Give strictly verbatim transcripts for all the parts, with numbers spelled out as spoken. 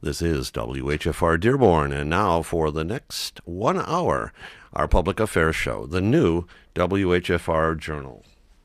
This is W H F R Dearborn, and now for the next one hour, our public affairs show, the new W H F R Journal.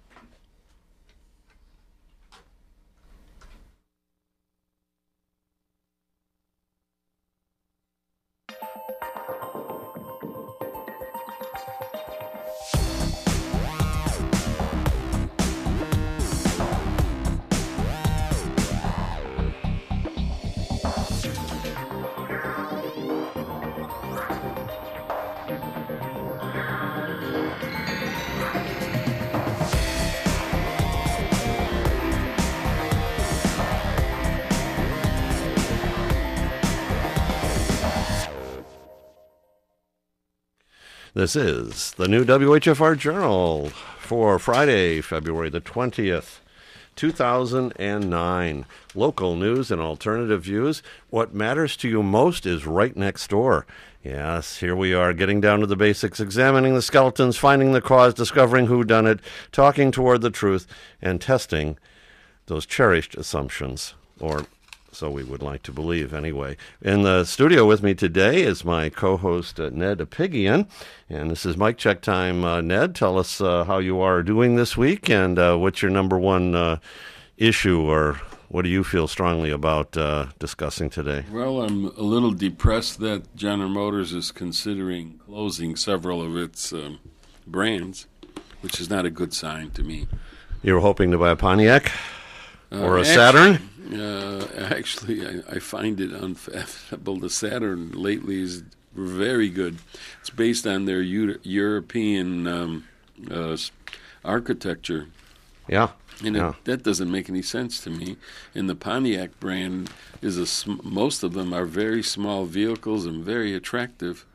This is the new W H F R Journal for Friday, February the twentieth, two thousand nine. Local news and alternative views. What matters to you most is right next door. Yes, here we are, getting down to the basics, examining the skeletons, finding the cause, discovering who done it, talking toward the truth, and testing those cherished assumptions, or so we would like to believe, anyway. In the studio with me today is my co-host, uh, Ned Apigian, and this is Mic Check Time. Uh, Ned, tell us uh, how you are doing this week, and uh, what's your number one uh, issue, or what do you feel strongly about uh, discussing today? Well, I'm a little depressed that General Motors is considering closing several of its um, brands, which is not a good sign to me. You were hoping to buy a Pontiac or uh, a Saturn? Uh, actually, I, I find it unfathomable. The Saturn lately is very good. It's based on their U- European um, uh, architecture. Yeah. And yeah. it, that doesn't make any sense to me. And the Pontiac brand is a sm- most of them are very small vehicles and very attractive,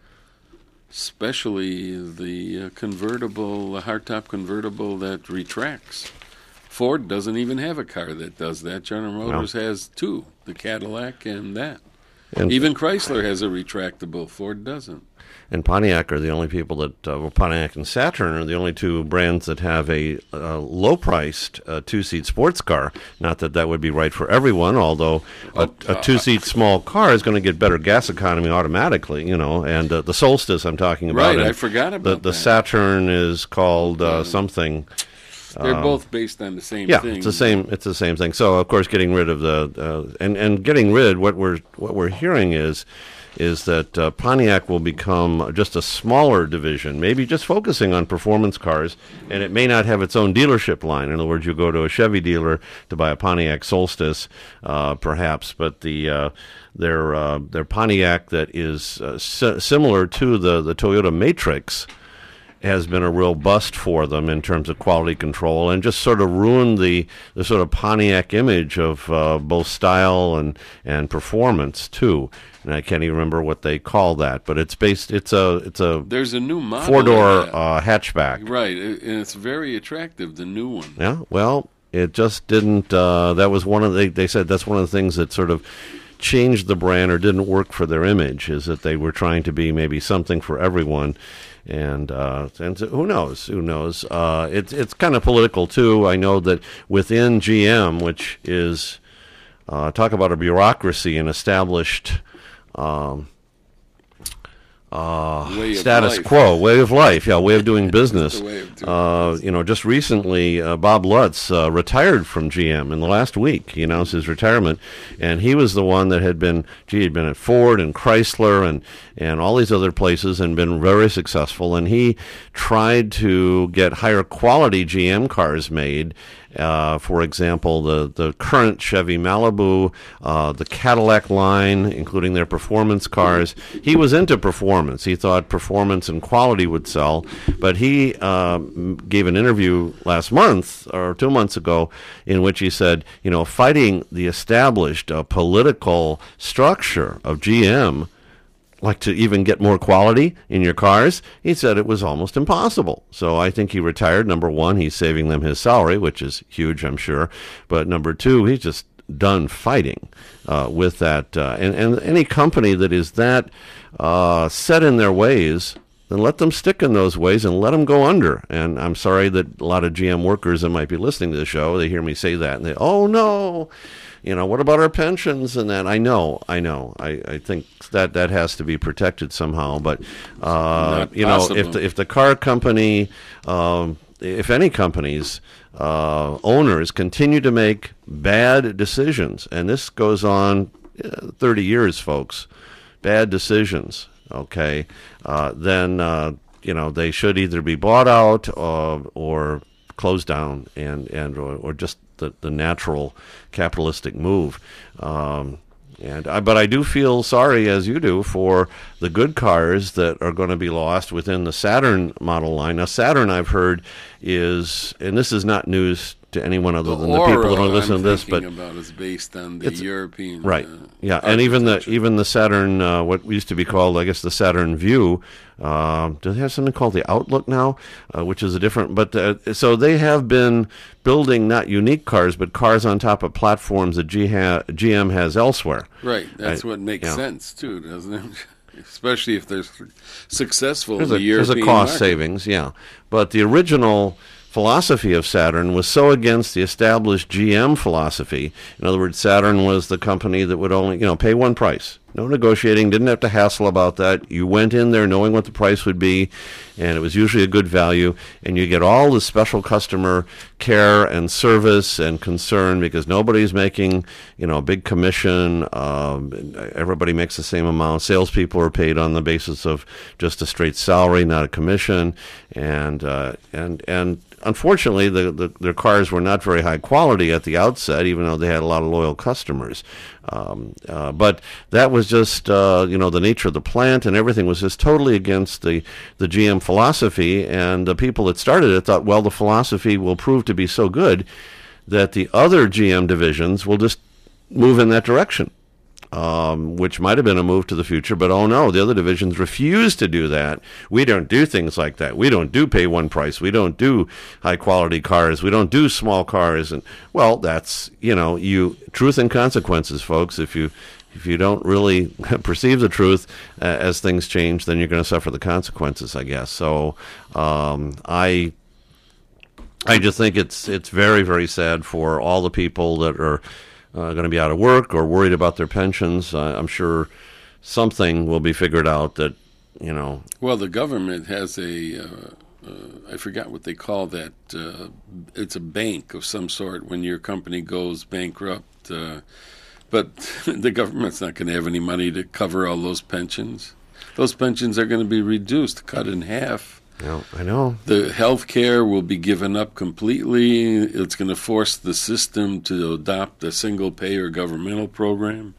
especially the uh, convertible, the hardtop convertible that retracts. Ford doesn't even have a car that does that. General Motors no. has two, the Cadillac and that. And even Chrysler has a retractable. Ford doesn't. And Pontiac are the only people that, uh, well, Pontiac and Saturn are the only two brands that have a, a low-priced uh, two-seat sports car. Not that that would be right for everyone, although a, a two-seat small car is going to get better gas economy automatically, you know, and uh, the Solstice I'm talking about. Right, I forgot about the, that. The Saturn is called uh, something... They're um, both based on the same yeah, thing. Yeah, it's the same. It's the same thing. So, of course, getting rid of the uh, and and getting rid. What we're what we're hearing is is that uh, Pontiac will become just a smaller division, maybe just focusing on performance cars, and it may not have its own dealership line. In other words, you go to a Chevy dealer to buy a Pontiac Solstice, uh, perhaps, but the uh, their uh, their Pontiac that is uh, si- similar to the the Toyota Matrix has been a real bust for them in terms of quality control, and just sort of ruined the, the sort of Pontiac image of uh, both style and, and performance too. And I can't even remember what they call that, but it's based. It's a it's a there's a new model four door uh, hatchback, right? And it's very attractive. The new one. Yeah. Well, it just didn't. Uh, that was one of the, they they said that's one of the things that sort of changed the brand or didn't work for their image, is that they were trying to be maybe something for everyone. And uh, and so who knows? Who knows? Uh, it's it's kind of political too. I know that within G M, which is uh, talk about a bureaucracy and established um, uh, status life. quo, way of life, yeah, way of doing business. way of doing uh, business. You know, just recently, uh, Bob Lutz uh, retired from G M in the last week. He announced his retirement, and he was the one that had been, gee, he'd been at Ford and Chrysler and, and all these other places and been very successful, and he tried to get higher quality G M cars made. Uh, for example, the, the current Chevy Malibu, uh, the Cadillac line, including their performance cars. He was into performance. He thought performance and quality would sell. But he uh, gave an interview last month or two months ago in which he said, you know, fighting the established uh, political structure of G M, like to even get more quality in your cars, he said it was almost impossible. So I think he retired. Number one, he's saving them his salary, which is huge, I'm sure. But number two, he's just done fighting uh, with that. Uh, and, and any company that is that uh, set in their ways then let them stick in those ways and let them go under. And I'm sorry that a lot of G M workers that might be listening to the show, they hear me say that, and they, oh, no, you know, what about our pensions and that? I know, I know. I, I think that that has to be protected somehow. But, uh, you know, if the, if the car company, um, if any companies, uh, owners continue to make bad decisions, and this goes on uh, thirty years, folks, bad decisions, okay, uh, then, uh, you know, they should either be bought out uh, or closed down and, and or, or just the, the natural capitalistic move. Um, and I, but I do feel sorry, as you do, for the good cars that are going to be lost within the Saturn model line. Now, Saturn, I've heard, is, and this is not news to anyone other the than the people that don't listen I'm to this, but about is based on the European, right? Uh, yeah, and even the even the Saturn, uh, what used to be called, I guess, the Saturn Vue. Uh, do they have something called the Outlook now, uh, which is a different? But uh, so they have been building not unique cars, but cars on top of platforms that G, ha- G M has elsewhere. Right. That's I, what makes yeah. sense too, doesn't it? Especially if they're successful there's in a, the European There's a cost market. savings, yeah. But the original philosophy of Saturn was so against the established G M philosophy. In other words, Saturn was the company that would only, you know, pay one price. No negotiating, didn't have to hassle about that. You went in there knowing what the price would be, and it was usually a good value, and you get all the special customer care and service and concern because nobody's making, you know, a big commission. Um, everybody makes the same amount. Salespeople are paid on the basis of just a straight salary, not a commission, and uh, and and unfortunately, the, the, their cars were not very high quality at the outset, even though they had a lot of loyal customers. Um, uh, but that was just, uh, you know, the nature of the plant, and everything was just totally against the, the G M philosophy. And the people that started it thought, well, the philosophy will prove to be so good that the other G M divisions will just move in that direction. Um, which might have been a move to the future, but oh no, the other divisions refuse to do that. We don't do things like that. We don't do pay one price. We don't do high quality cars. We don't do small cars. And well, that's, you know, you truth and consequences, folks. If you if you don't really perceive the truth uh, as things change, then you're going to suffer the consequences, I guess. So um, I I just think it's it's very, very sad for all the people that are Uh, going to be out of work or worried about their pensions. Uh, I'm sure something will be figured out that, you know. Well, the government has a, uh, uh, I forgot what they call that. Uh, it's a bank of some sort when your company goes bankrupt. Uh, but the government's not going to have any money to cover all those pensions. Those pensions are going to be reduced, cut in half. Yeah, I know. The health care will be given up completely. It's going to force the system to adopt a single-payer governmental program.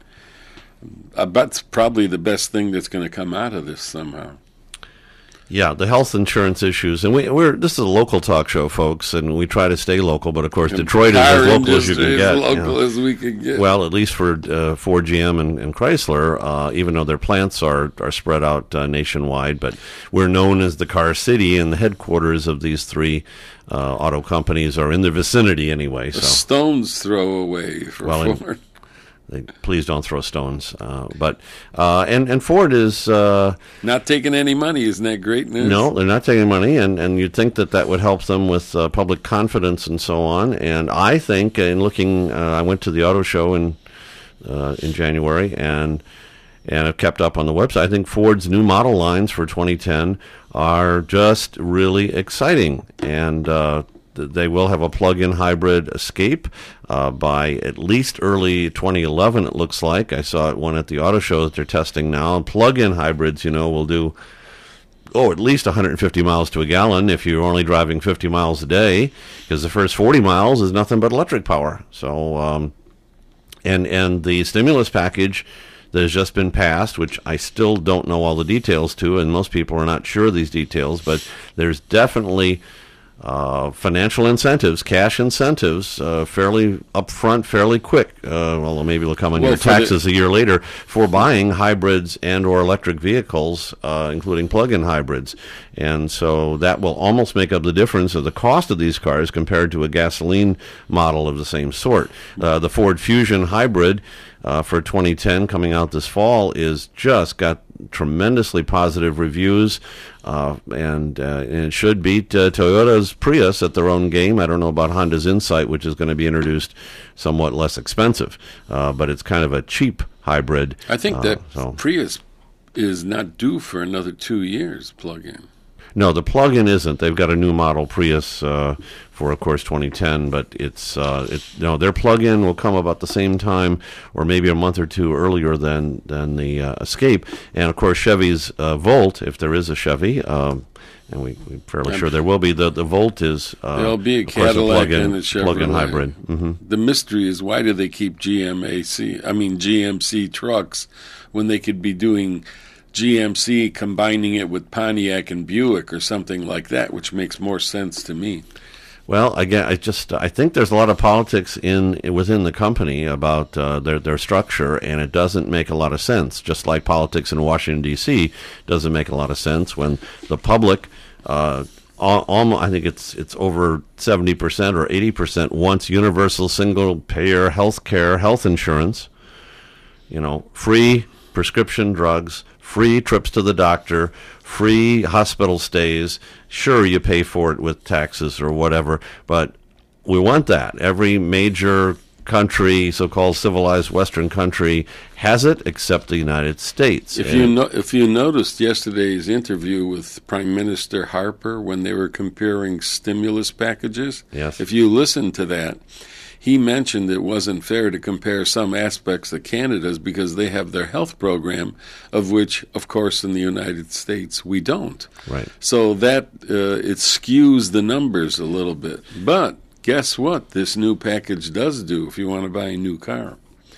I bet it's probably the best thing that's going to come out of this somehow. Yeah, the health insurance issues, and we, we're this is a local talk show, folks, and we try to stay local. But of course, And Detroit is as local as you can as get. local you know. as we can get. Well, at least for uh, Ford, G M, and, and Chrysler, uh, even though their plants are are spread out uh, nationwide, but we're known as the Car City, and the headquarters of these three uh, auto companies are in the vicinity anyway. A So stone's throw away for Well, Ford. They, please don't throw stones. Uh, but uh, and and Ford is uh, Not taking any money. Isn't that great news? no, they're not taking money, and, and you'd think that that would help them with uh, public confidence and so on. And I think, in looking, uh, I went to the auto show in uh, in January, and and I've kept up on the website. I think Ford's new model lines for twenty ten are just really exciting, and uh, they will have a plug-in hybrid Escape uh, by at least early twenty eleven, it looks like. I saw it one at the auto show that they're testing now. And plug-in hybrids, you know, will do, oh, at least one hundred fifty miles to a gallon if you're only driving fifty miles a day, because the first forty miles is nothing but electric power. So, um, and and the stimulus package that has just been passed, which I still don't know all the details to, and most people are not sure of these details, but there's definitely Uh, financial incentives, cash incentives, uh, fairly upfront, fairly quick, uh, although maybe it'll come on Well, your for taxes a year later, for buying hybrids and or electric vehicles, uh, including plug-in hybrids. And so that will almost make up the difference of the cost of these cars compared to a gasoline model of the same sort. Uh, the Ford Fusion hybrid uh, for twenty ten coming out this fall is just got tremendously positive reviews, uh, and, uh, and it should beat uh, Toyota's Prius at their own game. I don't know about Honda's Insight, which is going to be introduced somewhat less expensive, uh, but it's kind of a cheap hybrid. I think uh, that so. Prius is not due for another two years plug-in. No, the plug-in isn't. They've got a new model Prius uh, for, of course, twenty ten, but it's uh, it. No, their plug-in will come about the same time, or maybe a month or two earlier than than the uh, Escape. And of course, Chevy's uh, Volt, if there is a Chevy, um, and we, we're fairly I'm sure there will be. The the Volt is uh, there'll be a of course, Cadillac a plug-in, and a Chevrolet plug-in hybrid. Mm-hmm. The mystery is, why do they keep G M C? I mean G M C trucks when they could be doing G M C combining it with Pontiac and Buick or something like that, which makes more sense to me. Well, again, I just I think there's a lot of politics in within the company about uh, their their structure, and it doesn't make a lot of sense. Just like politics in Washington D C doesn't make a lot of sense when the public, uh, almost, I think it's it's over seventy percent or eighty percent wants universal single payer health care, health insurance. You know, free prescription drugs, free trips to the doctor, free hospital stays. Sure, you pay for it with taxes or whatever, but we want that. Every major country, so-called civilized Western country, has it, except the United States. If you no, if you noticed yesterday's interview with Prime Minister Harper when they were comparing stimulus packages, yes. If you listened to that, he mentioned it wasn't fair to compare some aspects of Canada's because they have their health program, of which, of course, in the United States, we don't. Right. So that uh, it skews the numbers a little bit. But guess what this new package does do if you want to buy a new car?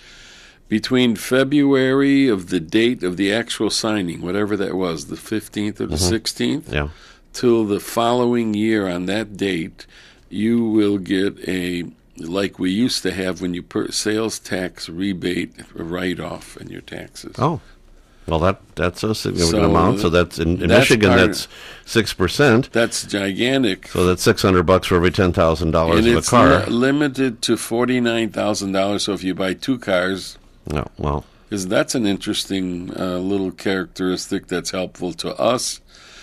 Between February of the date of the actual signing, whatever that was, the fifteenth or the mm-hmm. sixteenth, yeah. till the following year on that date, you will get a, like we used to have when you put sales tax rebate write-off in your taxes. Oh, well, that that's a significant so amount. So that's in, in that's Michigan, part, that's six percent. That's gigantic. So that's six hundred bucks for every ten thousand dollars of a car. And it's limited to forty-nine thousand dollars. So if you buy two cars, no, well, because that's an interesting uh, little characteristic that's helpful to us.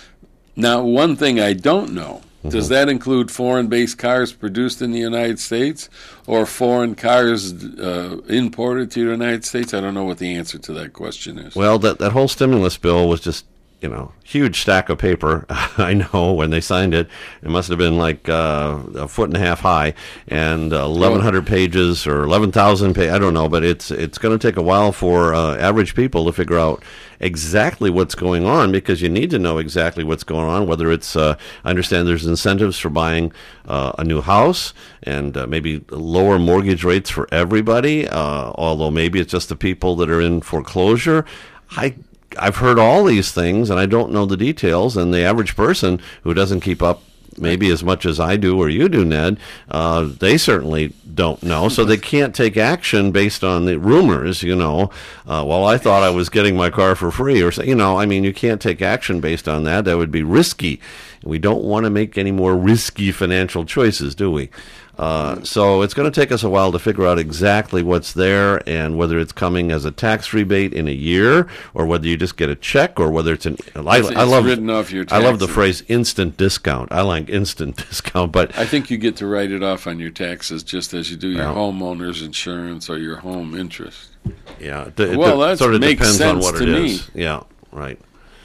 Now, one thing I don't know. Does that include foreign-based cars produced in the United States or foreign cars uh, imported to the United States? I don't know what the answer to that question is. Well, that, that whole stimulus bill was just, you know, huge stack of paper. I know when they signed it, it must have been like uh, a foot and a half high and uh, eleven hundred pages or eleven thousand pages. I don't know, but it's it's going to take a while for uh, average people to figure out exactly what's going on, because you need to know exactly what's going on, whether it's, uh, I understand there's incentives for buying uh, a new house and uh, maybe lower mortgage rates for everybody, uh, although maybe it's just the people that are in foreclosure. I I've heard all these things, and I don't know the details, and the average person who doesn't keep up maybe as much as I do or you do, Ned, uh, they certainly don't know, so they can't take action based on the rumors, you know. Uh, well, I thought I was getting my car for free, or, you know, I mean, you can't take action based on that. That would be risky. We don't want to make any more risky financial choices, do we? Uh, so it's going to take us a while to figure out exactly what's there and whether it's coming as a tax rebate in a year or whether you just get a check or whether it's an. I, it's, I love written off your I love the phrase instant discount. I like instant discount, but I think you get to write it off on your taxes just as you do your well, homeowner's insurance or your home interest. Yeah, it, well, that sort of makes depends sense on what to it me. is. Yeah, right.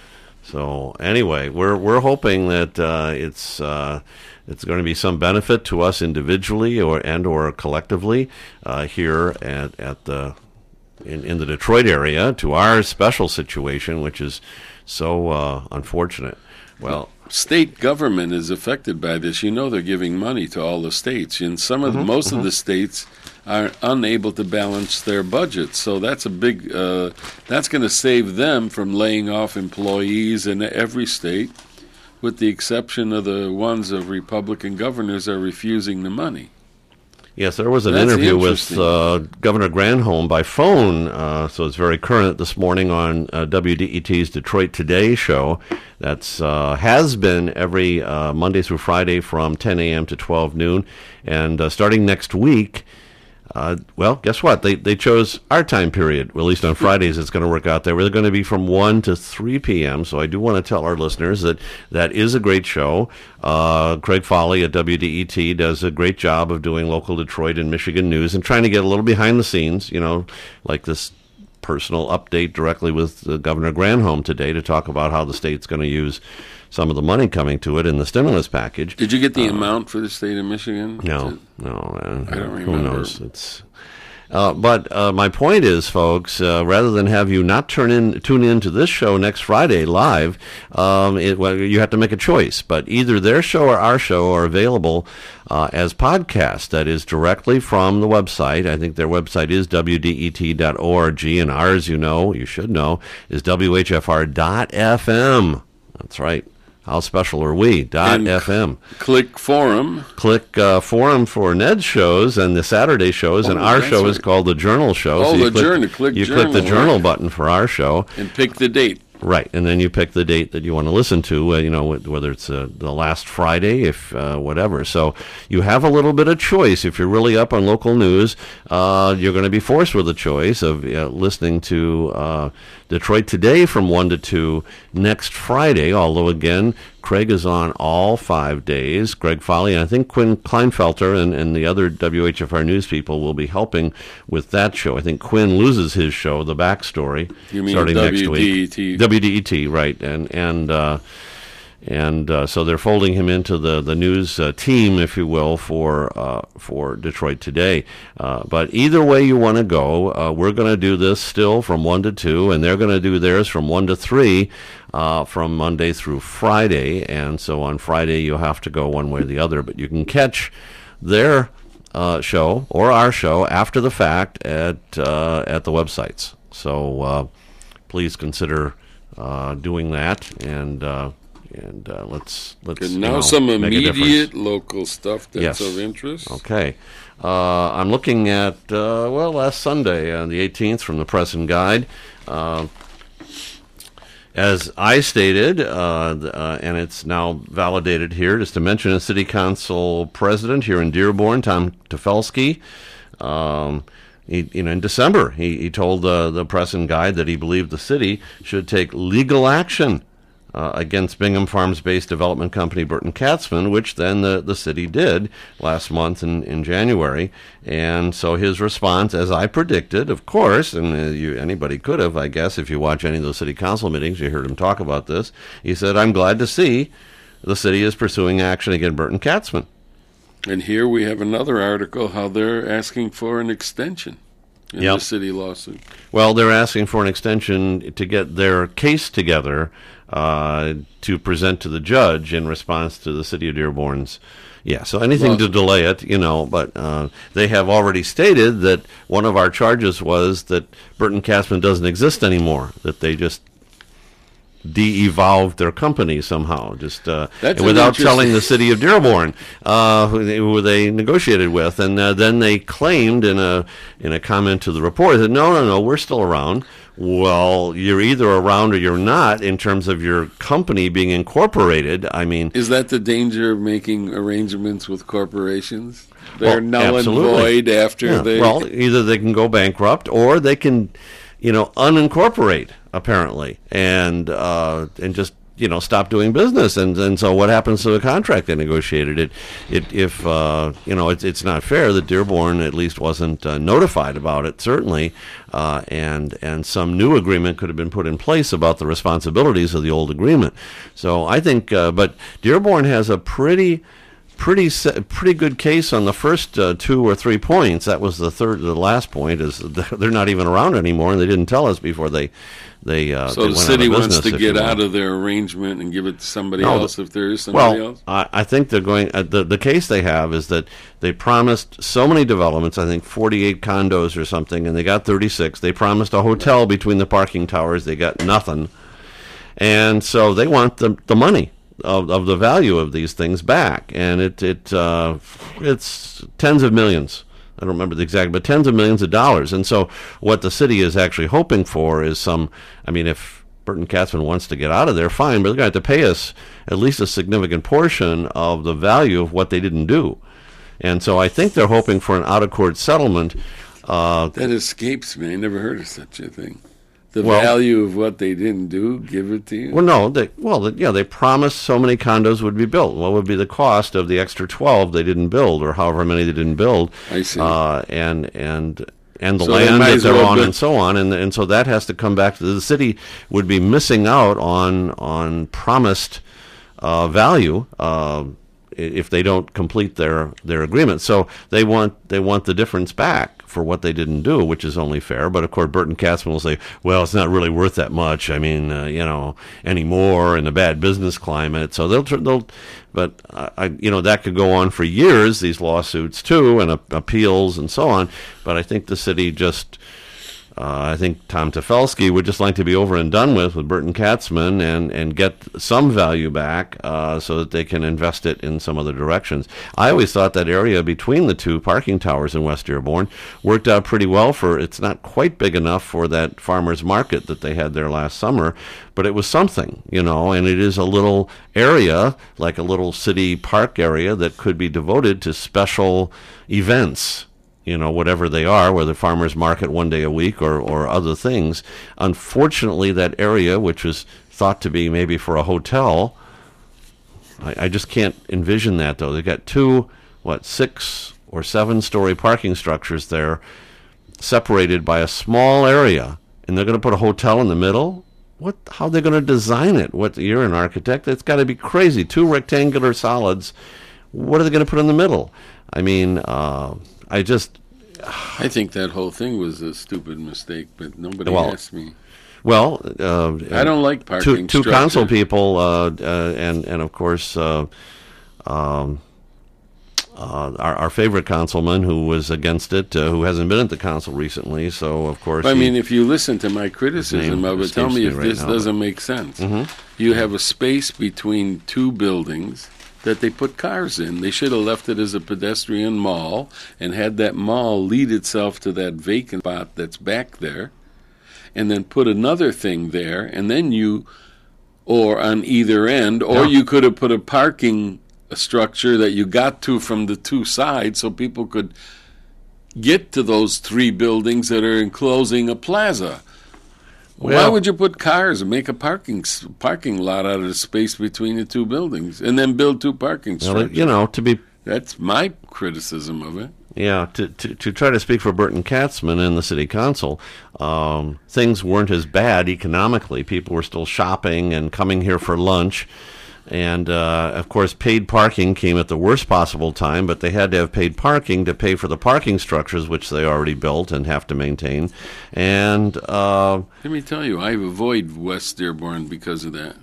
So anyway, we're we're hoping that uh, it's. Uh, It's going to be some benefit to us individually or and or collectively uh, here at at the in, in the Detroit area to our special situation, which is so uh, unfortunate. Well, state government is affected by this. You know, they're giving money to all the states, and some of the, mm-hmm, most mm-hmm. of the states are unable to balance their budgets. So that's a big. Uh, that's going to save them from laying off employees in every state, with the exception of the ones of Republican governors are refusing the money. Yes, there was an That's interview with uh, Governor Granholm by phone, uh, so it's very current this morning on uh, W D E T's Detroit Today show. That's uh, has been every uh, Monday through Friday from ten a.m. to twelve noon, and uh, starting next week, Uh, well, guess what? They they chose our time period. Well, at least on Fridays, it's going to work out there. We're going to be from one to three p.m., so I do want to tell our listeners that that is a great show. Uh, Craig Foley at W D E T does a great job of doing local Detroit and Michigan news and trying to get a little behind the scenes, you know, like this personal update directly with uh, Governor Granholm today to talk about how the state's going to use some of the money coming to it in the stimulus package. Did you get the uh, amount for the state of Michigan? No, no. Uh, I don't who remember. knows? It's. Uh, but uh, my point is, folks, uh, rather than have you not turn in, tune in to this show next Friday live, um, it, well, you have to make a choice. But either their show or our show are available uh, as podcasts. That is directly from the website. I think their website is W D E T dot org, and ours, you know, you should know, is W H F R dot F M. That's right. How special are we? Dot F M. Click forum. Click uh, forum for Ned's shows and the Saturday shows, Oh, and our that's show is right. called the Journal Show. Oh, you the click, Journal. Click You Journal, click the Journal right. button for our show. And pick the date. Right, and then you pick the date that you want to listen to, uh, you know, wh- whether it's uh, the last Friday, if uh, whatever. So you have a little bit of choice. If you're really up on local news, uh, you're going to be forced with a choice of uh, listening to uh, Detroit Today from one to two next Friday, although, again, Craig is on all five days. Greg Foley, and I think Quinn Kleinfelter and, and the other W H F R news people will be helping with that show. I think Quinn loses his show, The Backstory, You mean starting next W D E T? week. W D E T, right. And and uh, and uh, so they're folding him into the, the news uh, team, if you will, for uh, for Detroit Today. Uh, but either way you want to go, uh, we're going to do this still from one to two, and they're going to do theirs from one to three uh, from Monday through Friday. And so on Friday you'll have to go one way or the other. But you can catch their uh, show or our show after the fact at uh, at the websites. So uh, please consider uh, doing that, and uh, and uh, let's let's And you now know, some make a immediate difference. local stuff that's Yes. of interest. Okay. Uh, I'm looking at, uh, well, last Sunday, uh, the eighteenth, from the Press and Guide. Uh, as I stated, uh, th- uh, and it's now validated here, just to mention a city council president here in Dearborn, Tom Tefelsky. Um, he, you know, in December, he, he told uh, the Press and Guide that he believed the city should take legal action Uh, against Bingham Farms-based development company Burton Katzman, which then the, the city did last month in, in January. And so his response, as I predicted, of course, and uh, you, anybody could have, I guess, if you watch any of those city council meetings, you heard him talk about this. He said, I'm glad to see the city is pursuing action against Burton Katzman. And here we have another article how they're asking for an extension in Yep. the city lawsuit. Well, they're asking for an extension to get their case together uh, to present to the judge in response to the city of Dearborn's. Yeah, so anything Well- to delay it, you know, but uh, they have already stated that one of our charges was that Burton Katzman doesn't exist anymore, that they just de-evolved their company somehow, just uh, That's an without interesting- telling the city of Dearborn, uh, who, they, who they negotiated with, and uh, then they claimed in a in a comment to the report that no, no, no, we're still around. Well, you're either around or you're not in terms of your company being incorporated. I mean, Is that the danger of making arrangements with corporations? They're Well, null absolutely. and void after yeah, they... well, either they can go bankrupt or they can, you know, unincorporate apparently, and uh, and just you know stop doing business. And, and so what happens to the contract they negotiated? It it if uh, you know it's it's not fair that Dearborn at least wasn't uh, notified about it, certainly, uh, and and some new agreement could have been put in place about the responsibilities of the old agreement. So I think, uh, but Dearborn has a pretty. Pretty se- pretty good case on the first uh, two or three points. That was the third, the last point is they're not even around anymore, and they didn't tell us before they they. Uh, So they the went city out of wants business, to if you get will. out of their arrangement and give it to somebody No, the- else if there is somebody Well, else? I, I think they're going. Uh, the the case they have is that they promised so many developments. I think forty-eight condos or something, and they got thirty-six. They promised a hotel between the parking towers. They got nothing, and so they want the the money of of the value of these things back, and it it uh, it's tens of millions. I don't remember the exact, but tens of millions of dollars. And so what the city is actually hoping for is some. I mean, if Burton Katzman wants to get out of there, fine, but they're going to have to pay us at least a significant portion of the value of what they didn't do. And so I think they're hoping for an out-of-court settlement. Uh, that escapes me. I never heard of such a thing. The well, value of what they didn't do, give it to you? Well, no. They, well, they, yeah, they promised so many condos would be built. What would be the cost of the extra twelve they didn't build, or however many they didn't build? I see. Uh, and and and the So they land might that as they're well on, build- and so on, and and so that has to come back to the city. Would be missing out on on promised uh, value. Uh, if they don't complete their, their agreement. So they want they want the difference back for what they didn't do, which is only fair. But, of course, Burton Katzman will say, well, it's not really worth that much, I mean, uh, you know, anymore in the bad business climate. So they'll, they'll but, uh, I, you know, that could go on for years, these lawsuits, too, and uh, appeals and so on. But I think the city just... Uh, I think Tom Tefelsky would just like to be over and done with with Burton Katzman and, and get some value back uh, so that they can invest it in some other directions. I always thought that area between the two parking towers in West Dearborn worked out pretty well for, it's not quite big enough for that farmer's market that they had there last summer, but it was something, you know, and it is a little area, like a little city park area that could be devoted to special events. You know, whatever they are, whether farmers market one day a week or, or other things. Unfortunately, that area, which was thought to be maybe for a hotel, I, I just can't envision that, though. They've got two, what, six or seven-story parking structures there separated by a small area, and they're going to put a hotel in the middle? What? How are they going to design it? What? You're an architect. It's got to be crazy. Two rectangular solids. What are they going to put in the middle? I mean... Uh, I just... I think that whole thing was a stupid mistake, but nobody Well, asked me. Well... Uh, I don't like parking Two, two structure. council people, uh, uh, and, and of course, uh, um, uh, our, our favorite councilman who was against it, uh, who hasn't been at the council recently, so of course... I he, mean, if you listen to my criticism of it, tell escapes me me if right this now, doesn't make sense. Mhm. You have a space between two buildings that they put cars in. They should have left it as a pedestrian mall and had that mall lead itself to that vacant spot that's back there, and then put another thing there, and then you, or on either end, or Yeah. you could have put a parking structure that you got to from the two sides so people could get to those three buildings that are enclosing a plaza. Why Well- would you put cars and make a parking s- parking lot out of the space between the two buildings and then build two parking Well, structures? you know, to be... That's my criticism of it. Yeah, to, to, to try to speak for Burton Katzman and the city council, um, things weren't as bad economically. People were still shopping and coming here for lunch. And, uh, of course, paid parking came at the worst possible time, but they had to have paid parking to pay for the parking structures, which they already built and have to maintain. And uh, Let me tell you, I avoid West Dearborn because of that.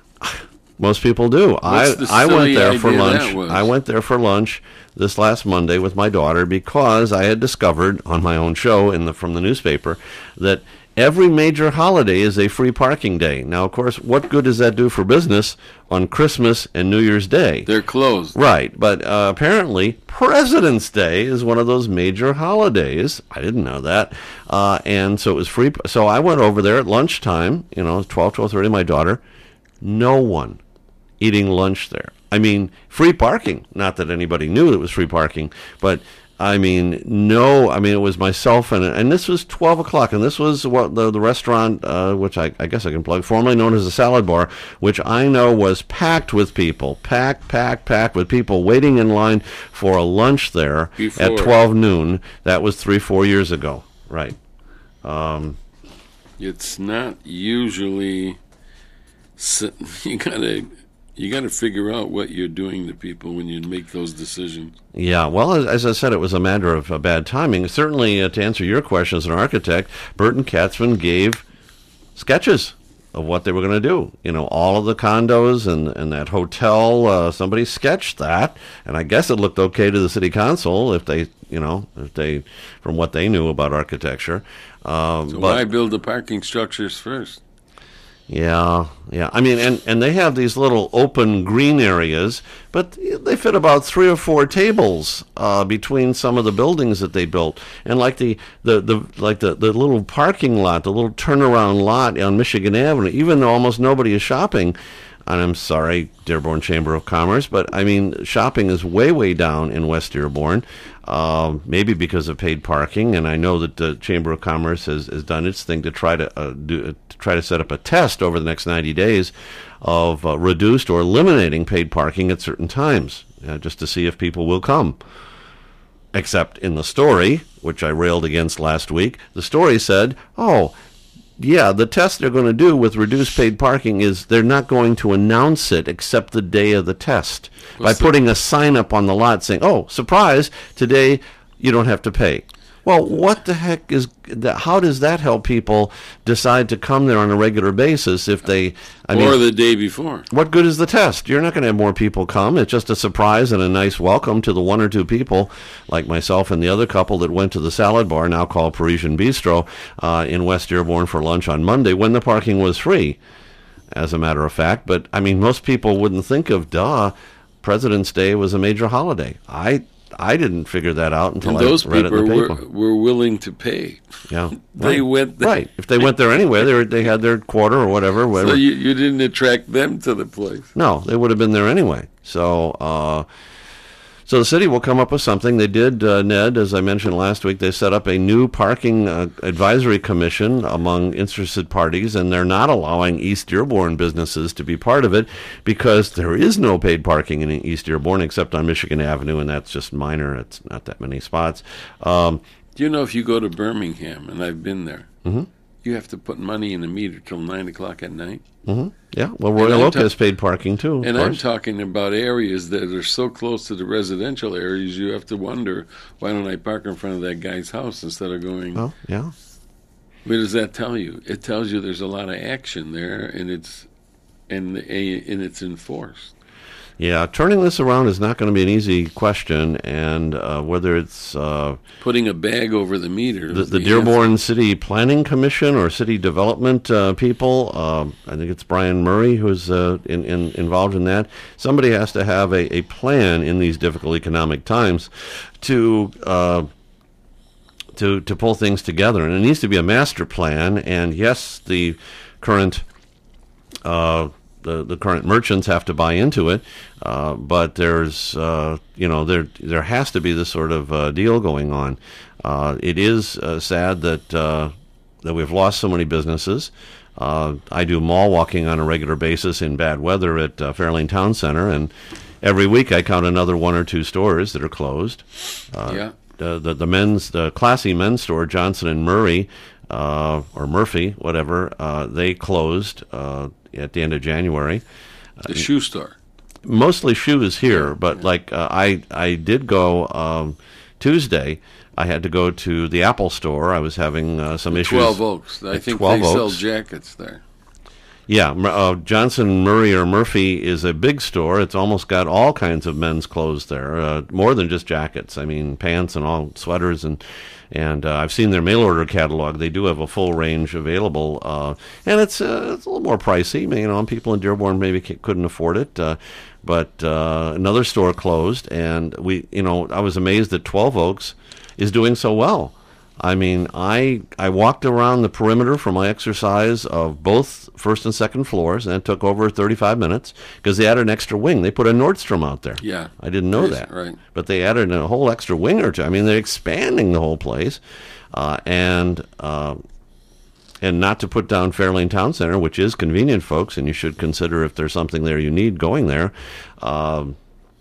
most people do. I, What's the I went silly there for idea lunch. that was? I went there for lunch this last Monday with my daughter because I had discovered on my own show in the from the newspaper that every major holiday is a free parking day. Now, of course, what good does that do for business on Christmas and New Year's Day? They're closed. Right, but uh, apparently President's Day is one of those major holidays. I didn't know that. Uh, and so it was free. So I went over there at lunchtime, you know, twelve, twelve thirty, my daughter. No one eating lunch there. I mean, free parking. Not that anybody knew it was free parking, but I mean, no, I mean, it was myself, and and this was twelve o'clock, and this was what the, the restaurant, uh, which I, I guess I can plug, formerly known as the Salad Bar, which I know was packed with people, packed, packed, packed with people waiting in line for a lunch there Before. at twelve noon. That was three, four years ago, right. Um, It's not usually. You gotta, you gotta figure out what you're doing to people when you make those decisions. Yeah, well, as, as I said, it was a matter of uh, bad timing. Certainly, uh, to answer your question as an architect, Burton Katzman gave sketches of what they were going to do. You know, all of the condos and, and that hotel, uh, somebody sketched that, and I guess it looked okay to the city council if they, you know, if they, from what they knew about architecture. Um, So but, why build the parking structures first? Yeah, yeah. I mean, and, and they have these little open green areas, but they fit about three or four tables uh, between some of the buildings that they built. And like the, the, the like the, the little parking lot, the little turnaround lot on Michigan Avenue, even though almost nobody is shopping, and I'm sorry, Dearborn Chamber of Commerce, but I mean, shopping is way, way down in West Dearborn, uh, maybe because of paid parking, and I know that the Chamber of Commerce has, has done its thing to try to uh, do to try to set up a test over the next ninety days of uh, reduced or eliminating paid parking at certain times, uh, just to see if people will come. Except in the story, which I railed against last week, the story said, oh, yeah, the test they're going to do with reduced paid parking is they're not going to announce it except the day of the test What's by putting a sign up on the lot saying, oh, surprise, today you don't have to pay. Well, what the heck is that? How does that help people decide to come there on a regular basis if they, I mean, or the day before? What good is the test? You're not going to have more people come. It's just a surprise and a nice welcome to the one or two people, like myself and the other couple that went to the salad bar, now called Parisian Bistro, uh, in West Dearborn for lunch on Monday when the parking was free, as a matter of fact. But, I mean, most people wouldn't think of, duh, President's Day was a major holiday. I I didn't figure that out until and those I read it in the people paper. Were, were willing to pay. Yeah, they right. went there. Right. If they went there anyway, they were, they had their quarter or whatever. whatever. So you, you didn't attract them to the place. No, they would have been there anyway. So, uh, so the city will come up with something. They did, uh, Ned, as I mentioned last week. They set up a new parking uh, advisory commission among interested parties, and they're not allowing East Dearborn businesses to be part of it because there is no paid parking in East Dearborn except on Michigan Avenue, and that's just minor. It's not that many spots. Um, Do you know if you go to Birmingham, and I've been there, mm-hmm. you have to put money in a meter till nine o'clock at night? Mm-hmm. Yeah, well, Royal Oak ta- has paid parking too. And I'm talking about areas that are so close to the residential areas, you have to wonder, why don't I park in front of that guy's house instead of going... Oh, yeah. What does that tell you? It tells you there's a lot of action there, and it's and and it's enforced. Yeah, turning this around is not going to be an easy question, and uh, whether it's uh, putting a bag over the meter. The, the, the Dearborn answer. City Planning Commission or City Development uh, people, uh, I think it's Brian Murray who's uh, in, in, involved in that. Somebody has to have a, a plan in these difficult economic times to uh, to to pull things together, and it needs to be a master plan. And yes, the current. Uh, The, the current merchants have to buy into it, uh, but there's uh, you know there there has to be this sort of uh, deal going on. Uh, it is uh, sad that uh, that we've lost so many businesses. Uh, I do mall walking on a regular basis in bad weather at uh, Fairlane Town Center, and every week I count another one or two stores that are closed. Uh, yeah. The, the the men's the classy men's store Johnson and Murray uh, or Murphy whatever uh, they closed. Uh, at the end of January. The uh, shoe store. Mostly shoes here, but yeah. like uh, I I did go um, Tuesday. I had to go to the Apple store. I was having uh, some the issues. twelve Oaks. I think they Oaks. sell jackets there. Yeah, uh, Johnson, Murray, or Murphy is a big store. It's almost got all kinds of men's clothes there, uh, more than just jackets. I mean, pants and all, sweaters, and and uh, I've seen their mail order catalog. They do have a full range available, uh, and it's uh, it's a little more pricey. You know, people in Dearborn maybe c- couldn't afford it, uh, but uh, another store closed, and we, you know, I was amazed that twelve Oaks is doing so well. I mean, I I walked around the perimeter for my exercise of both first and second floors, and it took over thirty-five minutes because they added an extra wing. They put a Nordstrom out there. Yeah. I didn't know yes, that. Right. But they added a whole extra wing or two. I mean, they're expanding the whole place. Uh, and uh, and not to put down Fairlane Town Center, which is convenient, folks, and you should consider if there's something there you need going there. Um,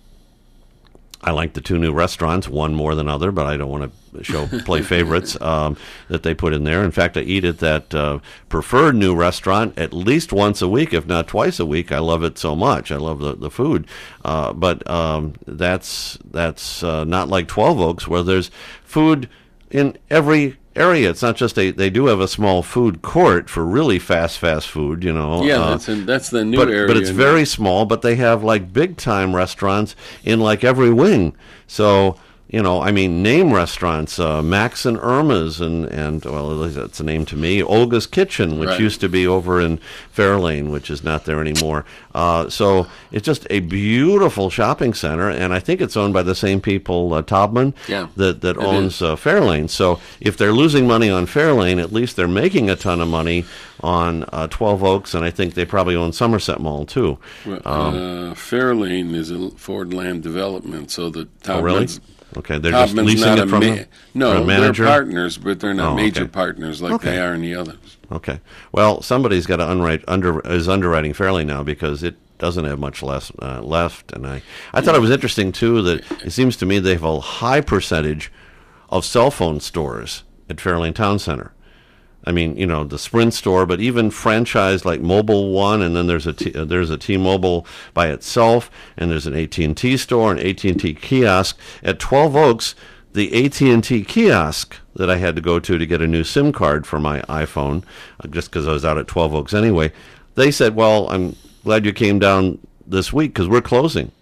I like the two new restaurants, one more than other, but I don't want to show play favorites um, that they put in there. In fact, I eat at that uh, preferred new restaurant at least once a week, if not twice a week. I love it so much. I love the, the food. Uh, but um, that's that's uh, not like twelve Oaks, where there's food in every area. It's not just a, they do have a small food court for really fast, fast food, you know. Yeah, uh, that's, in, that's the new but, area. But it's very small, but they have like big time restaurants in like every wing. So, you know, I mean, name restaurants, uh, Max and Irma's, and, and well, at least that's a name to me, Olga's Kitchen, which Right. used to be over in Fairlane, which is not there anymore. Uh, so it's just a beautiful shopping center, and I think it's owned by the same people, uh, Taubman, Yeah, that, that it owns uh, Fairlane. So if they're losing money on Fairlane, at least they're making a ton of money on uh, twelve Oaks, and I think they probably own Somerset Mall, too. Well, Um, uh, Fairlane is a Ford Land Development, so the Taubman's, oh, really? Okay, they're just Taubman's leasing not it a from ma- them? Or No, a they're manager? partners, but they're not Oh, major okay. partners like Okay. they are in the others. Okay. Well, somebody's got to underwrite, under, is underwriting Fairlane now because it doesn't have much less uh, left. And I, I thought it was interesting, too, that it seems to me they have a high percentage of cell phone stores at Fairlane Town Center. I mean, you know, the Sprint store, but even franchised like Mobile One, and then there's a T, uh, there's a T-Mobile by itself, and there's an A T and T store, an A T and T kiosk. At twelve Oaks, the A T and T kiosk that I had to go to to get a new SIM card for my iPhone, uh, just because I was out at twelve Oaks anyway, they said, well, I'm glad you came down this week because we're closing.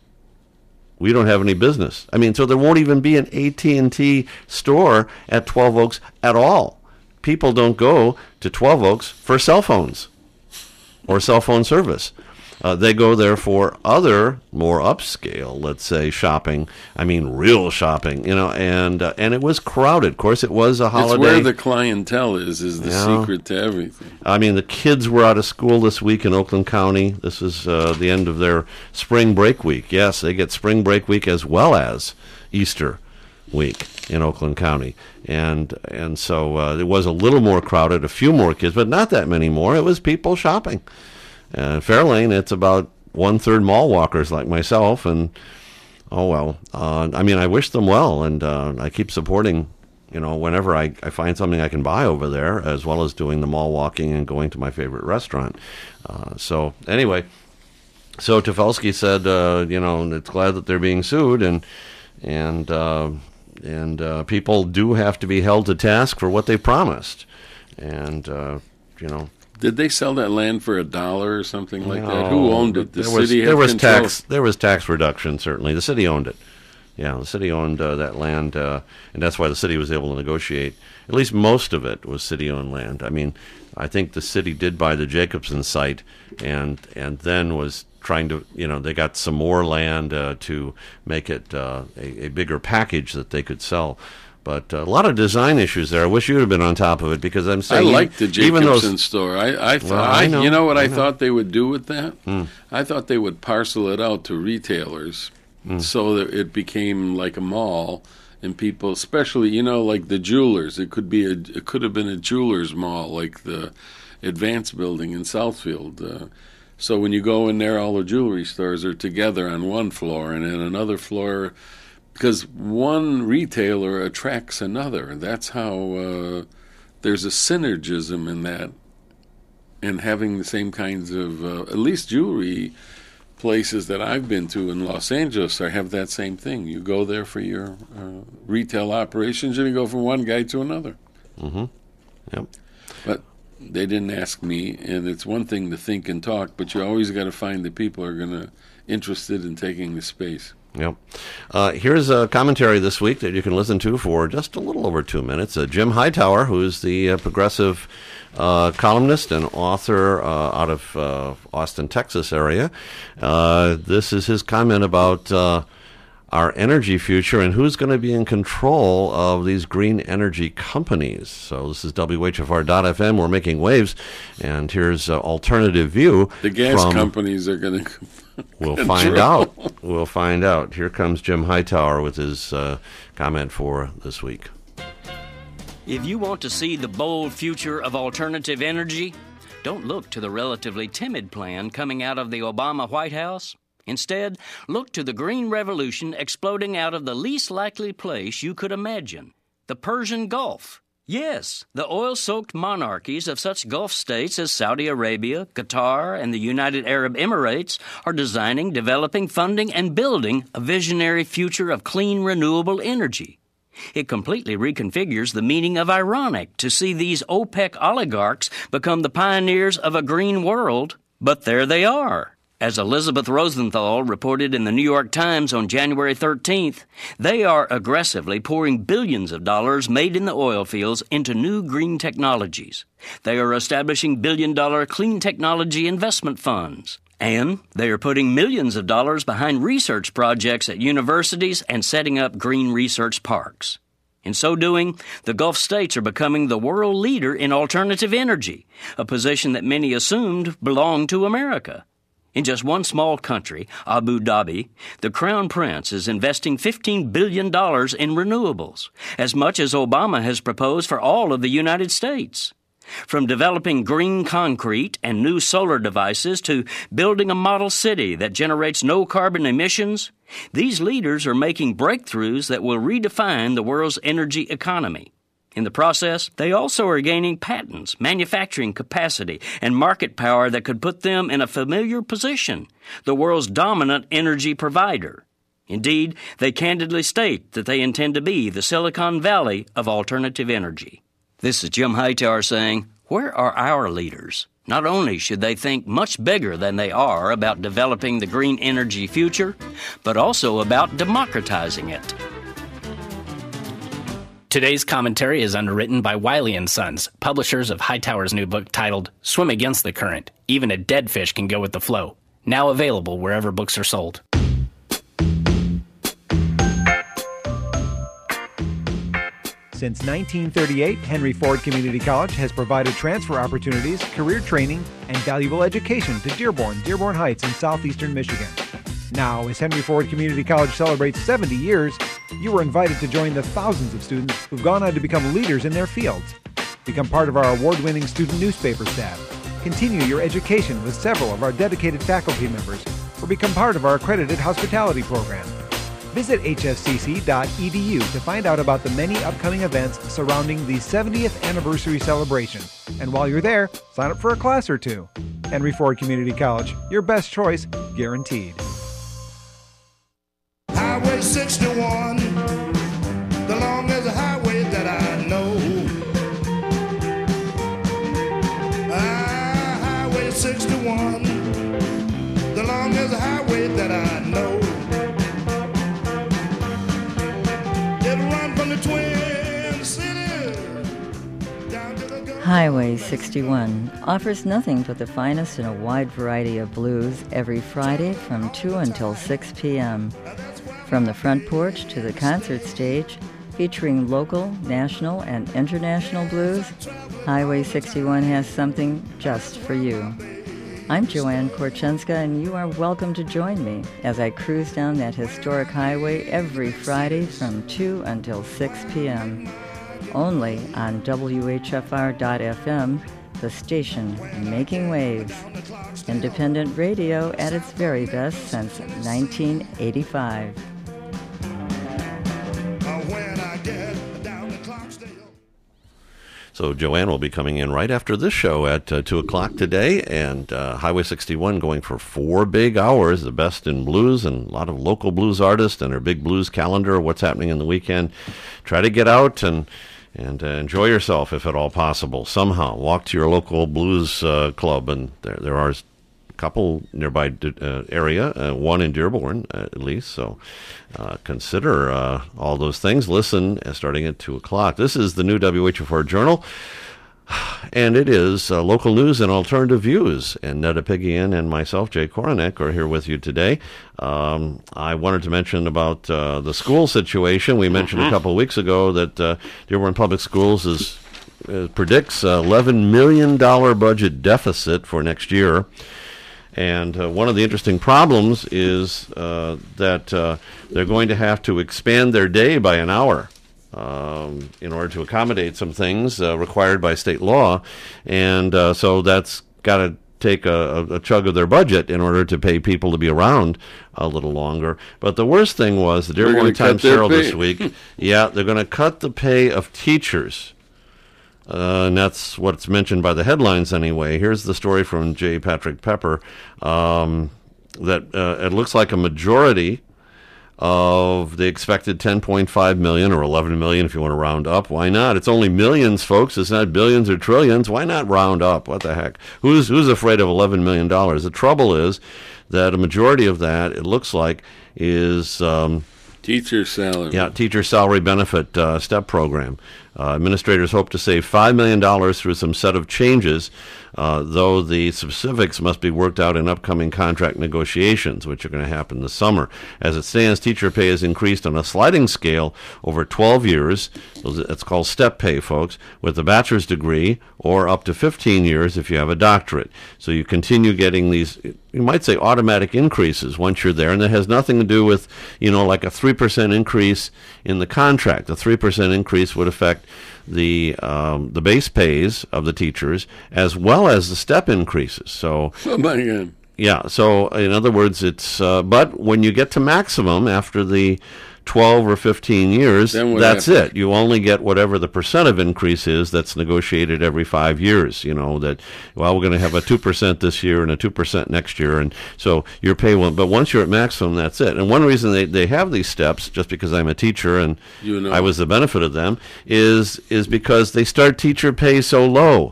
We don't have any business. I mean, so there won't even be an A T and T store at twelve Oaks at all. People don't go to twelve Oaks for cell phones or cell phone service. Uh, they go there for other, more upscale, let's say, shopping. I mean, real shopping, you know, and uh, and it was crowded. Of course, it was a holiday. It's where the clientele is, is the Yeah. secret to everything. I mean, the kids were out of school this week in Oakland County. This is uh, the end of their spring break week. Yes, they get spring break week as well as Easter week in Oakland County. And and so uh, it was a little more crowded, a few more kids, but not that many more. It was people shopping. Uh, Fairlane, it's about one-third mall walkers like myself, and oh well. Uh, I mean, I wish them well, and uh, I keep supporting, you know, whenever I, I find something I can buy over there, as well as doing the mall walking and going to my favorite restaurant. Uh, so anyway, so Tefelsky said, uh, you know, it's glad that they're being sued, and and uh, and uh, people do have to be held to task for what they promised, and uh, you know. Did they sell that land for a dollar or something like No, that? Who owned it? The there was, city there had was control? tax. There was tax reduction. Certainly, the city owned it. Yeah, the city owned uh, that land, uh, and that's why the city was able to negotiate. At least most of it was city-owned land. I mean, I think the city did buy the Jacobson site, and and then was trying to, you know, they got some more land uh, to make it uh, a, a bigger package that they could sell. But uh, a lot of design issues there. I wish you would have been on top of it because I'm I saying liked the even Jacobson those, store. I, I, th- Well, I I, know, you know what I, I know. thought they would do with that? Hmm. I thought they would parcel it out to retailers Hmm. so that it became like a mall, and people, especially you know, like the jewelers. It could be a, it could have been a jewelers mall, like the Advance Building in Southfield. Uh, so when you go in there, all the jewelry stores are together on one floor, and then another floor. Because one retailer attracts another. That's how uh, there's a synergism in that, and having the same kinds of, uh, at least jewelry places that I've been to in Los Angeles are have that same thing. You go there for your uh, retail operations, and you go from one guy to another. Mm-hmm. Yep. But they didn't ask me, and it's one thing to think and talk, but you always got to find the people who are going to interested in taking the space. Yep. Uh, here's a commentary this week that you can listen to for just a little over two minutes. Uh, Jim Hightower, who's the uh, progressive uh, columnist and author uh, out of uh, Austin, Texas area. Uh, this is his comment about uh, our energy future and who's going to be in control of these green energy companies. So this is W H F R dot F M. We're making waves, and here's uh, Alternative View. The gas from, companies are going to. We'll find out. We'll find out. Here comes Jim Hightower with his uh, comment for this week. If you want to see the bold future of alternative energy, don't look to the relatively timid plan coming out of the Obama White House. Instead, look to the green revolution exploding out of the least likely place you could imagine, the Persian Gulf. Yes, the oil-soaked monarchies of such Gulf states as Saudi Arabia, Qatar, and the United Arab Emirates are designing, developing, funding, and building a visionary future of clean, renewable energy. It completely reconfigures the meaning of ironic to see these OPEC oligarchs become the pioneers of a green world, but there they are. As Elizabeth Rosenthal reported in the New York Times on January thirteenth, they are aggressively pouring billions of dollars made in the oil fields into new green technologies. They are establishing billion-dollar clean technology investment funds. And they are putting millions of dollars behind research projects at universities and setting up green research parks. In so doing, the Gulf states are becoming the world leader in alternative energy, a position that many assumed belonged to America. In just one small country, Abu Dhabi, the Crown Prince is investing fifteen billion dollars in renewables, as much as Obama has proposed for all of the United States. From developing green concrete and new solar devices to building a model city that generates no carbon emissions, these leaders are making breakthroughs that will redefine the world's energy economy. In the process, they also are gaining patents, manufacturing capacity, and market power that could put them in a familiar position, the world's dominant energy provider. Indeed, they candidly state that they intend to be the Silicon Valley of alternative energy. This is Jim Hightower saying, where are our leaders? Not only should they think much bigger than they are about developing the green energy future, but also about democratizing it. Today's commentary is underwritten by Wiley and Sons, publishers of Hightower's new book titled Swim Against the Current. Even a dead fish can go with the flow. Now available wherever books are sold. Since nineteen thirty-eight, Henry Ford Community College has provided transfer opportunities, career training, and valuable education to Dearborn, Dearborn Heights, and southeastern Michigan. Now, as Henry Ford Community College celebrates seventy years, you are invited to join the thousands of students who've gone on to become leaders in their fields. Become part of our award-winning student newspaper staff. Continue your education with several of our dedicated faculty members, or become part of our accredited hospitality program. Visit h f c c dot e d u to find out about the many upcoming events surrounding the seventieth anniversary celebration. And while you're there, sign up for a class or two. Henry Ford Community College, your best choice, guaranteed. Highway sixty-one, the longest highway that I know. Ah, Highway sixty-one, the longest highway that I know. It'll run from the Twin Cities down to the Gulf. Highway sixty-one offers nothing but the finest in a wide variety of blues every Friday from two until six p.m. From the front porch to the concert stage, featuring local, national, and international blues, Highway sixty-one has something just for you. I'm Joanne Korchenska, and you are welcome to join me as I cruise down that historic highway every Friday from two until six p.m. Only on W H F R dot F M, the station making waves. Independent radio at its very best since nineteen eighty-five. So Joanne will be coming in right after this show at uh, two o'clock today, and uh, Highway sixty-one going for four big hours, the best in blues and a lot of local blues artists and her big blues calendar, what's happening in the weekend. Try to get out and and uh, enjoy yourself if at all possible. Somehow walk to your local blues uh, club, and there there are a couple nearby uh, area, uh, one in Dearborn uh, at least, so uh, consider uh, all those things. Listen uh, starting at two o'clock. This is the new W H F R Journal, and it is uh, local news and alternative views. And Netta Pigian and myself, Jay Koronek, are here with you today. Um, I wanted to mention about uh, the school situation. We mentioned a couple of weeks ago that uh, Dearborn Public Schools is uh, predicts uh, eleven million dollars budget deficit for next year. And uh, one of the interesting problems is uh, that uh, they're going to have to expand their day by an hour um, in order to accommodate some things uh, required by state law. And uh, so that's got to take a, a chug of their budget in order to pay people to be around a little longer. But the worst thing was the Dearborn Times-Herald this week, yeah, they're going to cut the pay of teachers. Uh, and that's what's mentioned by the headlines anyway. Here's the story from J. Patrick Pepper, um, that uh, it looks like a majority of the expected ten point five million dollars or eleven million dollars if you want to round up. Why not? It's only millions, folks. It's not billions or trillions. Why not round up? What the heck? Who's who's afraid of eleven million dollars? The trouble is that a majority of that, it looks like, is um, teacher salary. Yeah, teacher salary benefit uh, STEP program. Uh, administrators hope to save five million dollars through some set of changes, uh, though the specifics must be worked out in upcoming contract negotiations, which are going to happen this summer. As it stands, teacher pay has increased on a sliding scale over twelve years. It's called STEP pay, folks, with a bachelor's degree, or up to fifteen years if you have a doctorate. So you continue getting these, you might say, automatic increases once you're there, and that has nothing to do with, you know, like a three percent increase in the contract. The three percent increase would affect the um, the base pays of the teachers as well as the STEP increases. So, oh my God. Yeah, so in other words, it's, uh, but when you get to maximum after the twelve or fifteen years, that's happens? it. You only get whatever the percent of increase is that's negotiated every five years. You know, that, well, we're going to have a two percent this year and a two percent next year. And so your pay won't, but once you're at maximum, that's it. And one reason they, they have these steps, just because I'm a teacher and you know. I was the benefit of them, is is because they start teacher pay so low.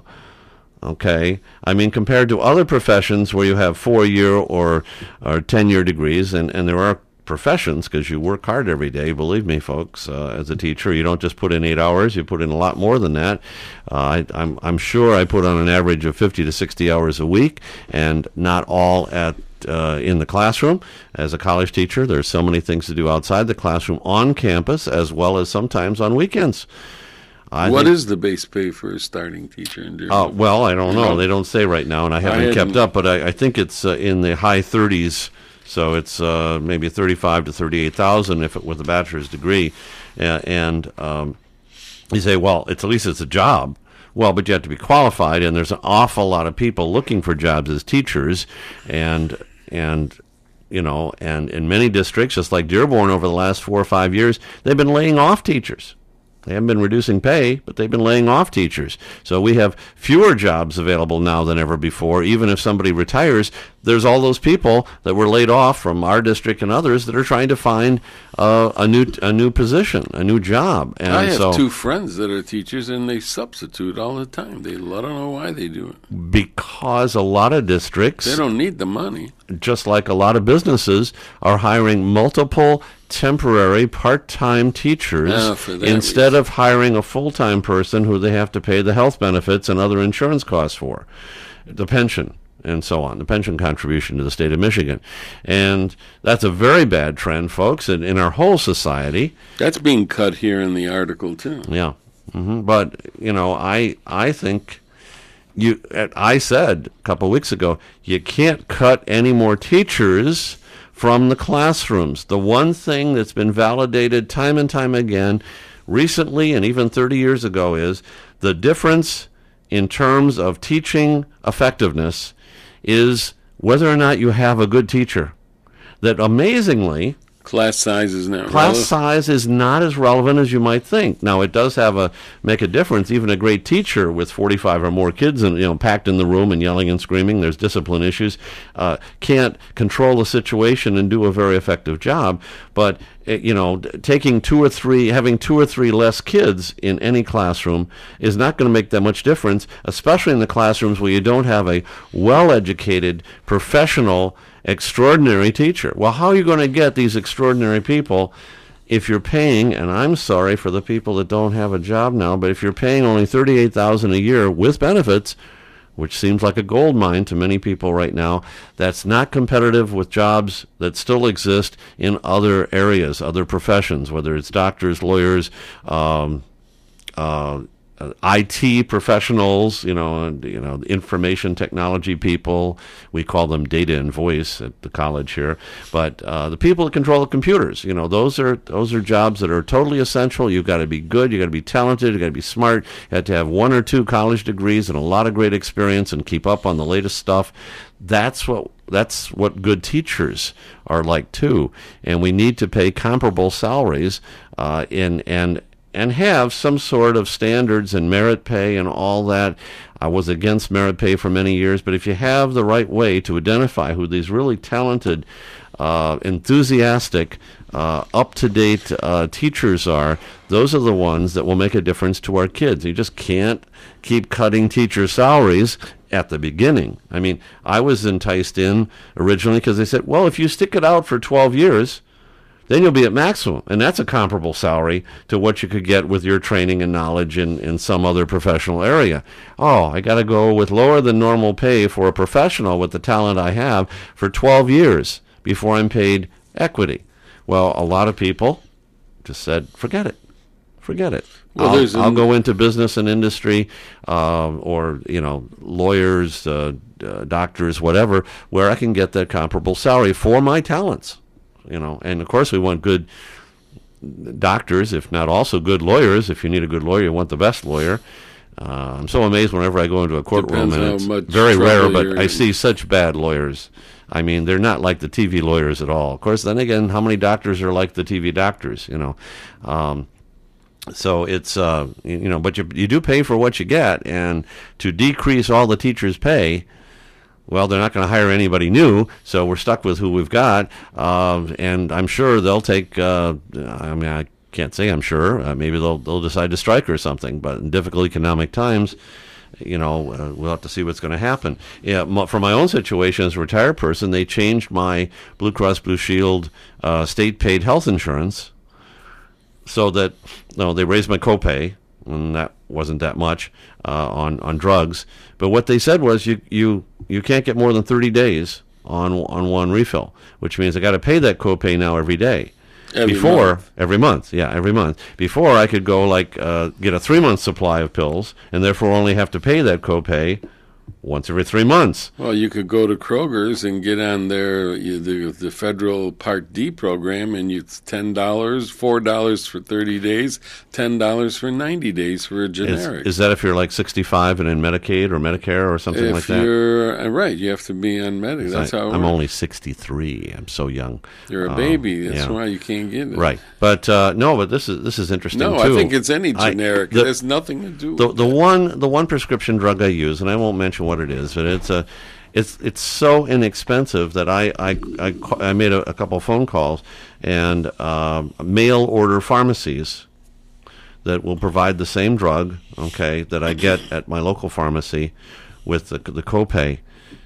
Okay, I mean, compared to other professions where you have four-year or or ten-year degrees, and, and there are professions, because you work hard every day, believe me, folks, uh, as a teacher, you don't just put in eight hours, you put in a lot more than that. Uh, I, I'm, I'm sure I put on an average of fifty to sixty hours a week, and not all at uh, in the classroom. As a college teacher, there's so many things to do outside the classroom, on campus, as well as sometimes on weekends. I what think, is the base pay for a starting teacher in Dearborn? Uh, well, I don't know. They don't say right now, and I haven't I kept up, but I, I think it's uh, in the high thirties. So it's uh, maybe thirty-five to thirty-eight thousand if it with a bachelor's degree, uh, and um, you say, well, it's at least it's a job. Well, but you have to be qualified, and there's an awful lot of people looking for jobs as teachers, and and you know, and in many districts, just like Dearborn, over the last four or five years, they've been laying off teachers. They haven't been reducing pay, but they've been laying off teachers. So we have fewer jobs available now than ever before. Even if somebody retires, there's all those people that were laid off from our district and others that are trying to find uh, a new a new position, a new job. And I have so, two friends that are teachers, and they substitute all the time. They I don't know why they do it. Because a lot of districts, they don't need the money. Just like a lot of businesses, are hiring multiple temporary part-time teachers oh, instead reason. of hiring a full-time person who they have to pay the health benefits and other insurance costs for, the pension and so on, the pension contribution to the state of Michigan. And that's a very bad trend, folks, in, in our whole society. That's being cut here in the article, too. Yeah. Mm-hmm. But, you know, I I think... You, I said a couple of weeks ago, you can't cut any more teachers from the classrooms. The one thing that's been validated time and time again, recently and even thirty years ago, is the difference in terms of teaching effectiveness is whether or not you have a good teacher. That amazingly, class size is not class relevant. size is not as relevant as you might think. Now, it does have a make a difference. Even a great teacher with forty-five or more kids, and you know, packed in the room and yelling and screaming, there's discipline issues, uh, can't control the situation and do a very effective job. But you know, taking two or three, having two or three less kids in any classroom is not going to make that much difference, especially in the classrooms where you don't have a well-educated, professional, extraordinary teacher. Well, how are you going to get these extraordinary people if you're paying, and I'm sorry for the people that don't have a job now, but if you're paying only thirty-eight thousand dollars a year with benefits, which seems like a gold mine to many people right now, that's not competitive with jobs that still exist in other areas, other professions, whether it's doctors, lawyers, um, uh, Uh, I T professionals, you know, and, you know, information technology people. We call them data and voice at the college here. But uh, the people that control the computers, you know, those are those are jobs that are totally essential. You've got to be good. You've got to be talented. You've got to be smart. You have to have one or two college degrees and a lot of great experience and keep up on the latest stuff. That's what that's what good teachers are like too. And we need to pay comparable salaries uh, in and. and have some sort of standards and merit pay and all that. I was against merit pay for many years, but if you have the right way to identify who these really talented, uh, enthusiastic, uh, up-to-date uh, teachers are, those are the ones that will make a difference to our kids. You just can't keep cutting teacher salaries at the beginning. I mean, I was enticed in originally because they said, well, if you stick it out for twelve years, then you'll be at maximum. And that's a comparable salary to what you could get with your training and knowledge in, in some other professional area. Oh, I got to go with lower than normal pay for a professional with the talent I have for twelve years before I'm paid equity. Well, a lot of people just said, forget it. Forget it. Well, I'll, I'll go into business and industry, uh, or you know, lawyers, uh, uh, doctors, whatever, where I can get that comparable salary for my talents. You know, and of course we want good doctors, if not also good lawyers. If you need a good lawyer, you want the best lawyer. Uh, I'm so amazed whenever I go into a courtroom, Depends and how it's much very rare, trouble but you're I in. see such bad lawyers. I mean, they're not like the T V lawyers at all. Of course, then again, how many doctors are like the T V doctors? You know. Um, So it's, uh, you, you know, but you you do pay for what you get, and to decrease all the teachers' pay, well, they're not going to hire anybody new, so we're stuck with who we've got, uh, and I'm sure they'll take, uh, I mean, I can't say I'm sure, uh, maybe they'll they'll decide to strike or something, but in difficult economic times, you know, uh, we'll have to see what's going to happen. Yeah, m- for my own situation as a retired person, they changed my Blue Cross Blue Shield uh, state-paid health insurance, so that, you know, they raised my copay, and that wasn't that much uh, on on drugs. But what they said was you you you can't get more than thirty days on on one refill, which means I got to pay that copay now every day. Every Before month. every month, yeah, every month. Before I could go like uh, get a three month supply of pills, and therefore only have to pay that copay once every three months. Well, you could go to Kroger's and get on their you- the the federal Part D program, and it's ten dollars, four dollars for thirty days, ten dollars for ninety days for a Is, generic. is that if you're like sixty-five and in Medicaid or Medicare or something if like that? you're uh, right, you have to be on Medicaid. That's I, how it I'm works. only sixty-three. I'm so young. You're a Um, baby. That's yeah. why you can't get it. Right, but uh, no, but this is this is interesting No, too. I think it's any I- generic. the- it has nothing to do The with the it. one the one prescription drug I use, and I won't mention what it is, but it's a it's it's so inexpensive that I I, I, ca- I made a, a couple phone calls, and um, mail order pharmacies that will provide the same drug, okay, that I get at my local pharmacy with the the copay.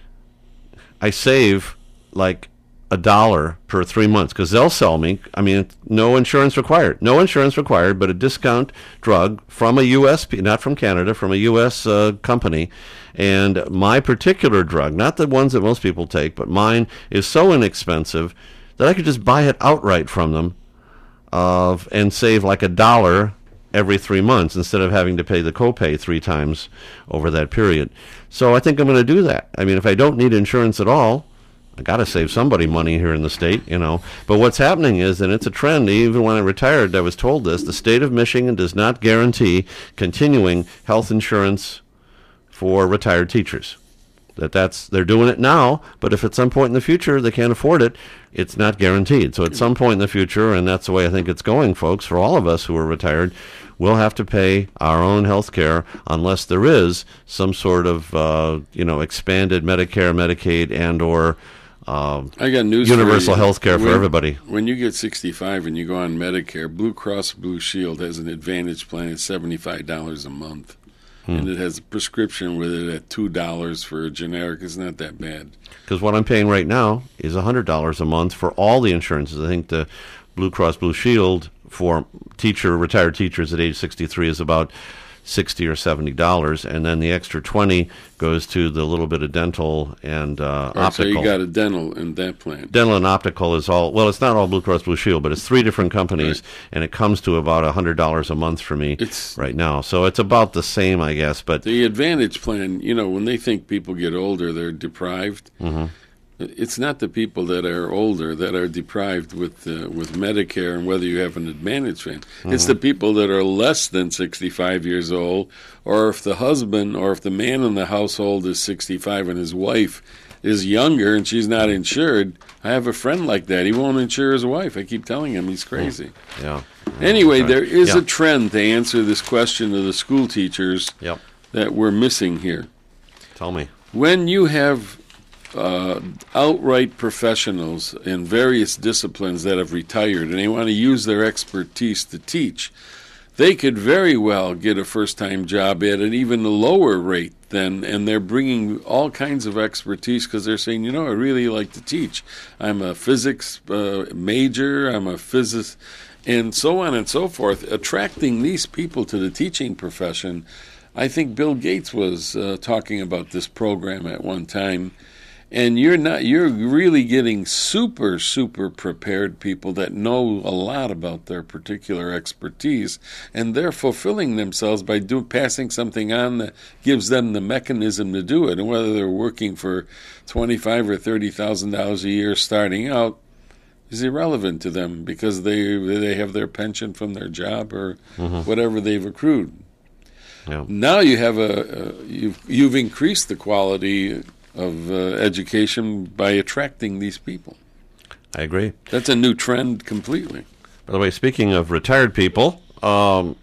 I save like a dollar per three months because they'll sell me. I mean, no insurance required. No insurance required, but a discount drug from a U S, P, not from Canada, from a U S uh, company. And my particular drug, not the ones that most people take, but mine is so inexpensive that I could just buy it outright from them uh, and save like a dollar every three months instead of having to pay the copay three times over that period. So I think I'm going to do that. I mean, if I don't need insurance at all, I got to save somebody money here in the state, you know. But what's happening is, and it's a trend, even when I retired, I was told this, the state of Michigan does not guarantee continuing health insurance for retired teachers. That that's they're doing it now, but if at some point in the future they can't afford it, it's not guaranteed. So at some point in the future, and that's the way I think it's going, folks, for all of us who are retired, we'll have to pay our own health care unless there is some sort of uh, you know expanded Medicare, Medicaid, and or uh, I got news universal for you. health care for When- everybody. When you get sixty-five and you go on Medicare, Blue Cross Blue Shield has an Advantage plan at seventy-five dollars a month. Hmm. And it has a prescription with it at two dollars for a generic. It's not that bad. Because what I'm paying right now is one hundred dollars a month for all the insurances. I think the Blue Cross Blue Shield for teacher retired teachers at age sixty-three is about sixty or seventy dollars, and then the extra twenty goes to the little bit of dental and uh, All right, so optical. you got a dental in that plan. Dental and optical is all, well, it's not all Blue Cross Blue Shield, but it's three different companies, Right. and it comes to about one hundred dollars a month for me It's- right now. So it's about the same, I guess, but The Advantage plan, you know, when they think people get older, they're deprived. Mm-hmm. It's not the people that are older that are deprived with uh, with Medicare and whether you have an Advantage plan. It's the people that are less than sixty-five years old, or if the husband or if the man in the household is sixty-five and his wife is younger and she's not insured. I have a friend like that. He won't insure his wife. I keep telling him he's crazy. yeah. Anyway, there is Yeah. a trend to answer this question of the school teachers Yep. that we're missing here. Tell me. When you have uh, outright professionals in various disciplines that have retired and they want to use their expertise to teach, they could very well get a first-time job at an even lower rate than, and they're bringing all kinds of expertise because they're saying, you know, I really like to teach. I'm a physics uh, major, I'm a physicist, and so on and so forth. Attracting these people to the teaching profession, I think Bill Gates was uh, talking about this program at one time. And you're not, you're really getting super, super prepared people that know a lot about their particular expertise, and they're fulfilling themselves by do, passing something on that gives them the mechanism to do it. And whether they're working for twenty-five or thirty thousand dollars a year starting out is irrelevant to them because they they have their pension from their job or mm-hmm. whatever they've accrued. Yeah. Now you have a, a you've you've increased the quality of uh, education by attracting these people. I agree. That's a new trend completely. By the way, speaking of retired people, um,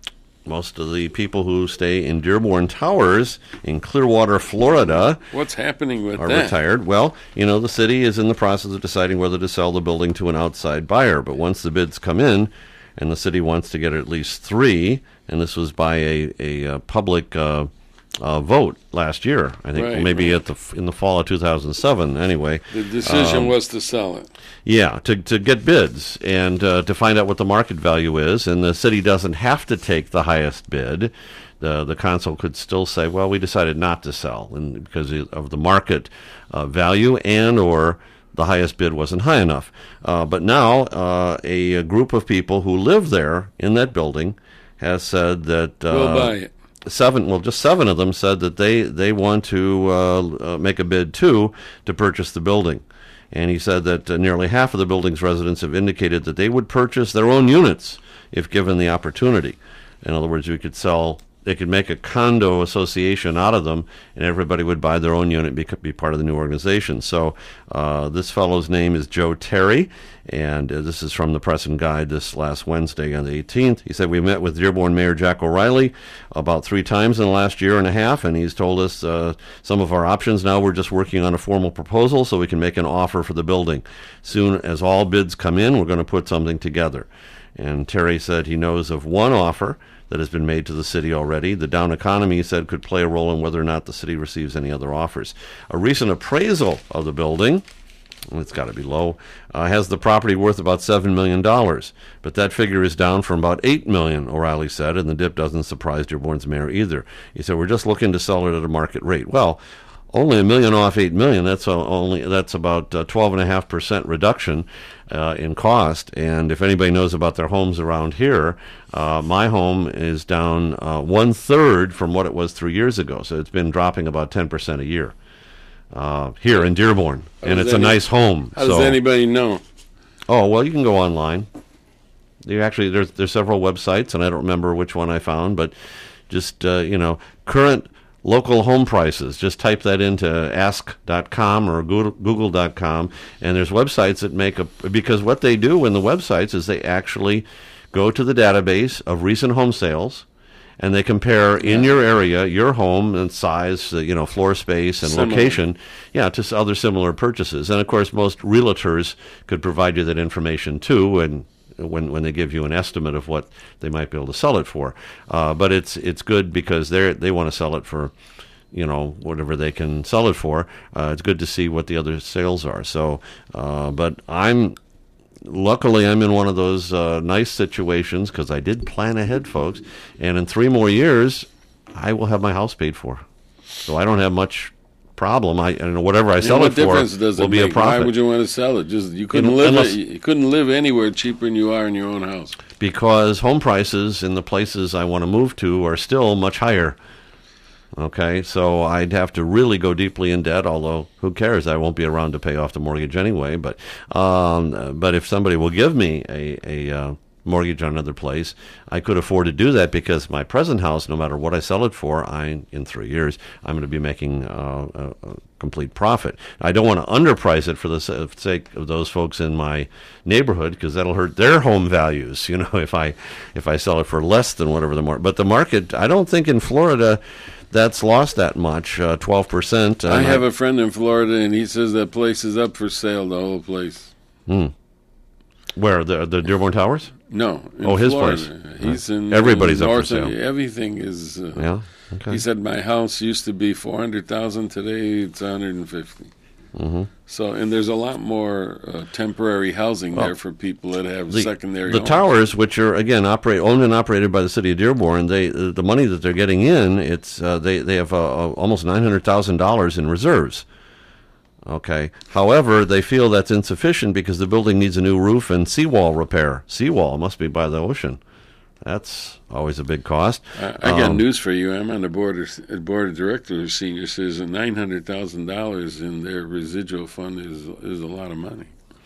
most of the people who stay in Dearborn Towers in Clearwater, Florida, what's happening with are that? retired. Well, you know, the city is in the process of deciding whether to sell the building to an outside buyer. But once the bids come in, and the city wants to get at least three, and this was by a, a, a public uh, uh, vote last year, I think, right, maybe right. at the in the fall of two thousand seven. Anyway, the decision um, was to sell it. Yeah, to to get bids and uh, to find out what the market value is, and the city doesn't have to take the highest bid. The the council could still say, well, we decided not to sell, and because of the market uh, value and or the highest bid wasn't high enough. Uh, but now uh, a, a group of people who live there in that building has said that uh, we'll buy it. Seven, well, just seven of them said that they they want to uh, uh, make a bid too to purchase the building. And he said that uh, nearly half of the building's residents have indicated that they would purchase their own units if given the opportunity. In other words, we could sell, they could make a condo association out of them, and everybody would buy their own unit and be, be part of the new organization. So uh, this fellow's name is Joe Terry, and uh, this is from the Press and Guide this last Wednesday on the eighteenth. He said, we met with Dearborn Mayor Jack O'Reilly about three times in the last year and a half, and he's told us uh, some of our options. Now we're just working on a formal proposal so we can make an offer for the building. Soon as all bids come in, we're going to put something together. And Terry said he knows of one offer that has been made to the city already. The down economy, he said, could play a role in whether or not the city receives any other offers. A recent appraisal of the building, it's got to be low, uh, has the property worth about seven million dollars. But that figure is down from about eight million dollars, O'Reilly said, and the dip doesn't surprise Dearborn's mayor either. He said, we're just looking to sell it at a market rate. Well, only a million off eight million. That's only that's about uh, twelve and a half percent reduction uh, in cost. And if anybody knows about their homes around here, uh, my home is down uh, one third from what it was three years ago. So it's been dropping about ten percent a year uh, here in Dearborn, how and it's any, a nice home. How so, does anybody know? Oh well, you can go online. You actually there's there's several websites, and I don't remember which one I found, but just uh, you know current. Local home prices. Just type that into ask dot com or google dot com, and there's websites that make a, because what they do in the websites is they actually go to the database of recent home sales, and they compare in your area your home and size, you know, floor space and similar. Location, yeah, to other similar purchases. And of course, most realtors could provide you that information too, and when when they give you an estimate of what they might be able to sell it for. Uh, but it's it's good because they they want to sell it for, you know, whatever they can sell it for. Uh, it's good to see what the other sales are. So, uh, but I'm, luckily I'm in one of those uh, nice situations because I did plan ahead, folks. And in three more years, I will have my house paid for. So I don't have much problem. I and whatever I sell what it for does will it be make? a profit. Why would you want to sell it? Just you couldn't You know, live unless, it, you couldn't live anywhere cheaper than you are in your own house. Because home prices in the places I want to move to are still much higher. Okay, so I'd have to really go deeply in debt, although who cares? I won't be around to pay off the mortgage anyway. But um, but if somebody will give me a, a uh, mortgage on another place, I could afford to do that because my present house, no matter what I sell it for, I in three years, I'm going to be making uh, a, a complete profit. I don't want to underprice it for the sake of those folks in my neighborhood because that'll hurt their home values, you know, if I if I sell it for less than whatever the market. But the market, I don't think in Florida that's lost that much, uh, twelve percent. I have I, a friend in Florida, and he says that place is up for sale, the whole place. Hmm. Where, the the Dearborn Towers? No. In Oh, his Florida. place. He's in Everybody's in up for north, sale. Everything is. Uh, Yeah. Okay. He said my house used to be four hundred thousand. Today it's one hundred and fifty. Mm-hmm. So, and there's a lot more uh, temporary housing Well, there for people that have The, secondary. the homes. towers, which are again operate owned and operated by the city of Dearborn, they uh, the money that they're getting in, it's uh, they they have uh, almost nine hundred thousand dollars in reserves. Okay. However, they feel that's insufficient because the building needs a new roof and seawall repair. Seawall must be by the ocean. That's always a big cost. I, I got Um, news for you. I'm on the board of, board of directors of senior citizen. Nine hundred thousand dollars in their residual fund is is a lot of money.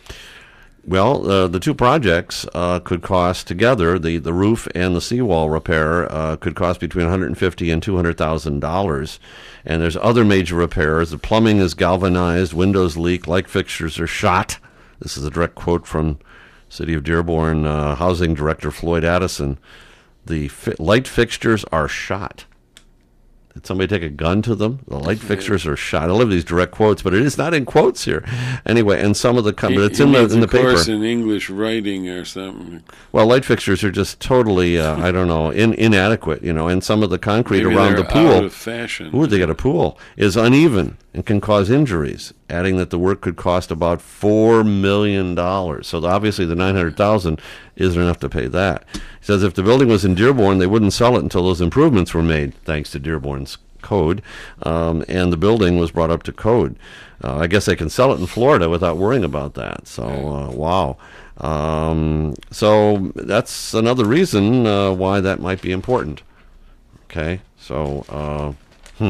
Well, uh, the two projects uh, could cost together, the, the roof and the seawall repair, uh, could cost between one hundred fifty thousand dollars and two hundred thousand dollars. And there's other major repairs. The plumbing is galvanized, windows leak, light fixtures are shot. This is a direct quote from City of Dearborn uh, Housing Director Floyd Addison. The fi- light fixtures are shot. Did somebody take a gun to them? The light fixtures are shot. I love these direct quotes, but it is not in quotes here. Anyway, and some of the com- but it's He in the needs in the a course paper. in English writing or something. Well, light fixtures are just totally, uh, I don't know, in, inadequate, you know, and some of the concrete Maybe around they're the pool. out of fashion. Ooh, they got a pool, is uneven and can cause injuries, adding that the work could cost about four million dollars. So the, obviously the nine hundred thousand dollars isn't enough to pay that. He says if the building was in Dearborn, they wouldn't sell it until those improvements were made, thanks to Dearborn's code, um, and the building was brought up to code. Uh, I guess they can sell it in Florida without worrying about that. So, uh, wow. Um, so that's another reason uh, why that might be important. Okay, so, uh, hmm.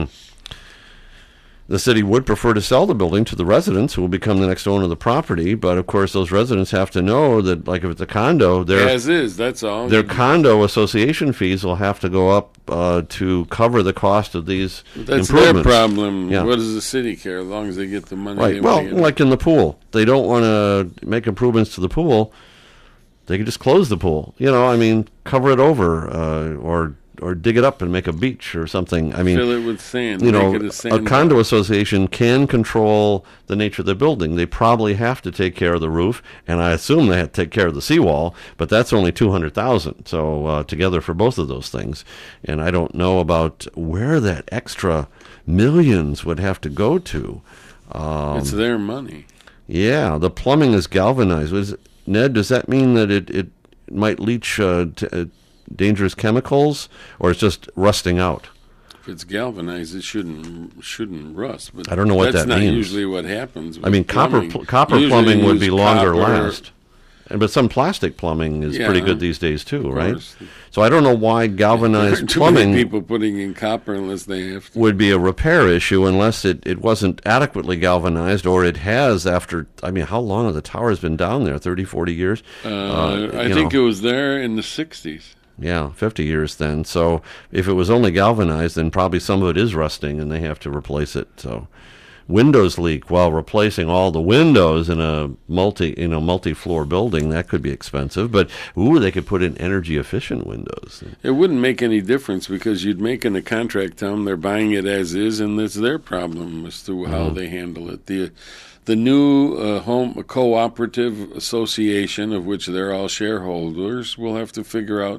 The city would prefer to sell the building to the residents who will become the next owner of the property, but of course those residents have to know that, like if it's a condo, their As is, that's all. their You- condo association fees will have to go up uh, to cover the cost of these That's their improvements. problem. Yeah. What does the city care as long as they get the money? Right. They Well, wanna get? like in the pool, they don't want to make improvements to the pool. They can just close the pool. You know, I mean, cover it over, uh, or or dig it up and make a beach or something. I mean, Fill it with sand. you know, make it a, a sand condo bar. association can control the nature of the building. They probably have to take care of the roof, and I assume they have to take care of the seawall. But that's only two hundred thousand. So uh, together for both of those things, and I don't know about where that extra millions would have to go to. Um, It's their money. yeah, the plumbing is galvanized. Was, Ned, does that mean that it, it might leach uh, t- uh, dangerous chemicals, or it's just rusting out? If it's galvanized, it shouldn't shouldn't rust. But I don't know what that's that not means. usually what happens. I mean, with copper plumbing. pl- copper Usually plumbing you would be use longer copper, last. And, but some plastic plumbing is Yeah, pretty good these days too, right? course. So I don't know why There galvanized aren't too many plumbing people putting in copper unless they have to. would be a repair issue unless it, it wasn't adequately galvanized, or it has after, I mean, how long have the towers been down there? thirty, forty years? Uh, I you think know. it was there in the sixties. Yeah, fifty years then. So if it was only galvanized, then probably some of it is rusting and they have to replace it. So windows leak while replacing all the windows in a multi, you know, multi-floor building, that could be expensive. But ooh, they could put in energy efficient windows. It wouldn't make any difference because you'd make in a contract tell them they're buying it as is, and it's their problem as to how Mm-hmm. they handle it. The the new uh, home cooperative association, of which they're all shareholders, will have to figure out.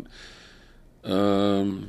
Um,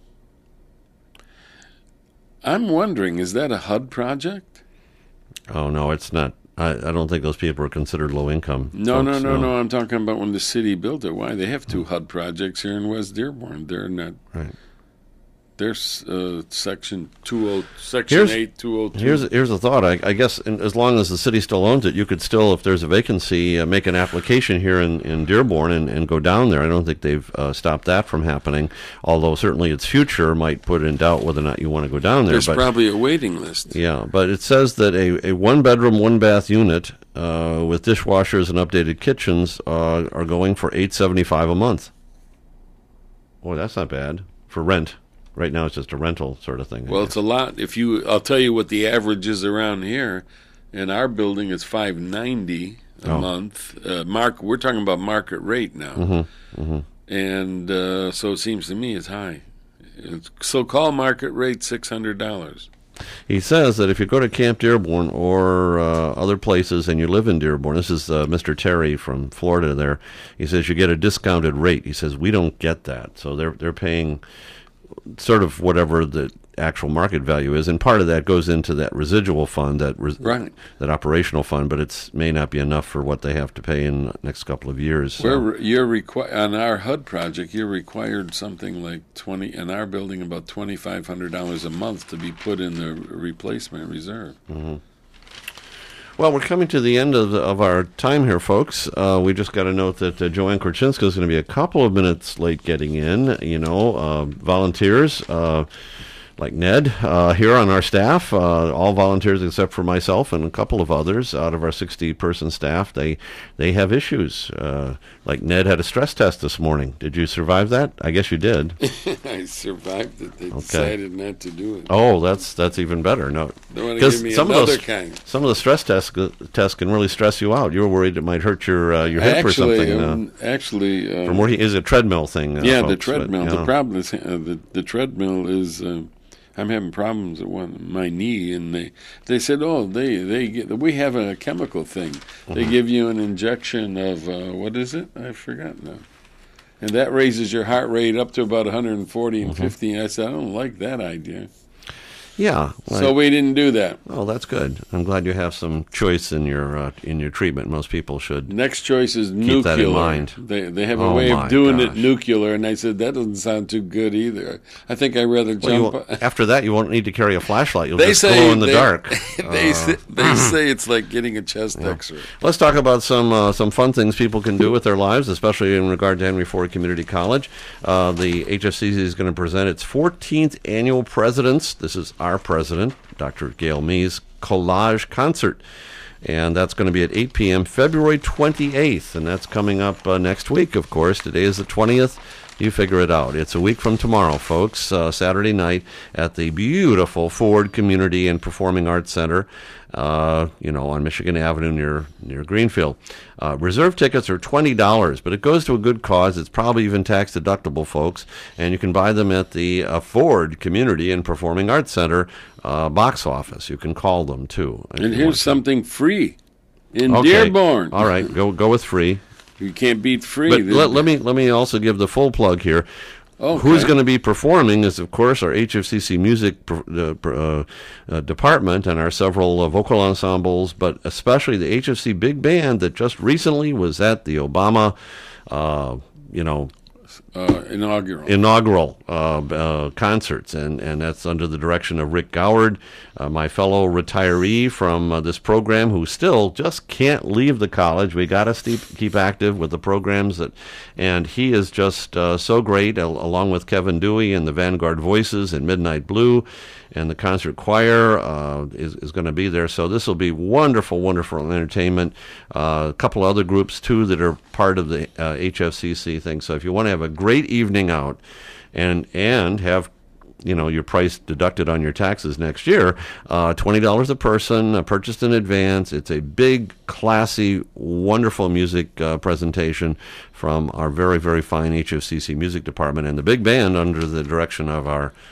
I'm wondering, is that a H U D project? Oh no, it's not. I, I don't think those people are considered low income. No, no, folks, no, no. I'm talking about when the city built it. Why? They have two H U D projects here in West Dearborn. They're not. Right. There's uh, section two oh, section Here's- eight two oh two. Here's here's a thought. I, I guess in, as long as the city still owns it, you could still, if there's a vacancy, uh, make an application here in, in Dearborn and, and go down there. I don't think they've uh, stopped that from happening, although certainly its future might put in doubt whether or not you want to go down there. There's but, probably a waiting list. yeah, but it says that a, a one-bedroom, one-bath unit uh, with dishwashers and updated kitchens uh, are going for eight seventy-five a month. Boy, that's not bad for rent. Right now, it's just a rental sort of thing. I Well, guess. it's a lot. If you, I'll tell you what the average is around here. In our building, it's five ninety a Oh. month. Uh, mark, we're talking about market rate now, Mm-hmm, mm-hmm. and uh, so it seems to me it's high. It's, so call market rate six hundred dollars. He says that if you go to Camp Dearborn or uh, other places and you live in Dearborn, this is uh, Mister Terry from Florida there, he says you get a discounted rate. He says we don't get that. So they're they're paying sort of whatever the actual market value is, and part of that goes into that residual fund, that res- right. that operational fund, but it's may not be enough for what they have to pay in the next couple of years. So. We're, you're requi- on our H U D project, you're required something like twenty in our building about twenty-five hundred dollars a month to be put in the replacement reserve. Mm-hmm. Well, we're coming to the end of, the, of our time here, folks. Uh, we just got to note that uh, Joanne Korchinska is going to be a couple of minutes late getting in. You know, uh, volunteers uh, like Ned uh, here on our staff, uh, all volunteers except for myself and a couple of others out of our sixty-person staff. They they have issues. Uh, like Ned had a stress test this morning. Did you survive that? I guess you did. I survived it. They Okay. decided not to do it. Oh, that's that's even better. No, They want to give me some another of those kind. some of the stress tests tests can really stress you out. You were worried it might hurt your uh, your hip Actually, or something. um, uh, actually, um, from where he is a treadmill thing. Uh, yeah, the folks, but, treadmill. you The know. problem is uh, the the treadmill is. Uh, I'm having problems at one my knee, and they they said, oh, they they get, we have a chemical thing. They Mm-hmm. give you an injection of uh, what is it? I forgot now. And that raises your heart rate up to about one hundred forty and Mm-hmm. fifty. I said, I don't like that idea. Yeah. Well, So we didn't do that. oh, that's good. I'm glad you have some choice in your uh, in your treatment. Most people should. Next choice is Keep nuclear. that in mind. They they have a Oh, way my of doing gosh. it nuclear, and I said that doesn't sound too good either. I think I'd rather Well, you jump. won't- after that, you won't need to carry a flashlight. You'll they just say glow in the they, dark. they Uh, say, they say it's like getting a chest X-ray. Let's talk about some uh, some fun things people can do with their lives, especially in regard to Henry Ford Community College. Uh, the H F C C is going to present its fourteenth annual Presidents. This is our president, Doctor Gail Mees, Collage Concert. And that's going to be at eight p.m. February twenty-eighth. And that's coming up uh, next week, of course. Today is the twentieth. You figure it out. It's a week from tomorrow, folks, uh, Saturday night at the beautiful Ford Community and Performing Arts Center, uh, you know, on Michigan Avenue near near Greenfield. Uh, reserve tickets are twenty dollars, but it goes to a good cause. It's probably even tax deductible, folks, and you can buy them at the uh, Ford Community and Performing Arts Center uh, box office. You can call them, too. if And you want here's to. something free in Okay. Dearborn. All right, go go with free. You can't beat free. But This- let, let me let me also give the full plug here. Okay. Who's going to be performing is, of course, our H F C C music pr- uh, pr- uh, uh, department and our several uh, vocal ensembles, but especially the H F C big band that just recently was at the Obama, uh, you know, uh, inaugural. inaugural uh, uh, concerts, and, and that's under the direction of Rick Goward, uh, my fellow retiree from uh, this program who still just can't leave the college. We got to keep active with the programs, that, and he is just uh, so great, al- along with Kevin Dewey and the Vanguard Voices and Midnight Blue, and the concert choir uh, is, is going to be there. So this will be wonderful, wonderful entertainment. Uh, a couple other groups, too, that are part of the uh, H F C C thing. So if you want to have a great evening out and and have, you know, your price deducted on your taxes next year, uh, twenty dollars a person, uh, purchased in advance. It's a big, classy, wonderful music uh, presentation from our very, very fine H F C C music department and the big band under the direction of our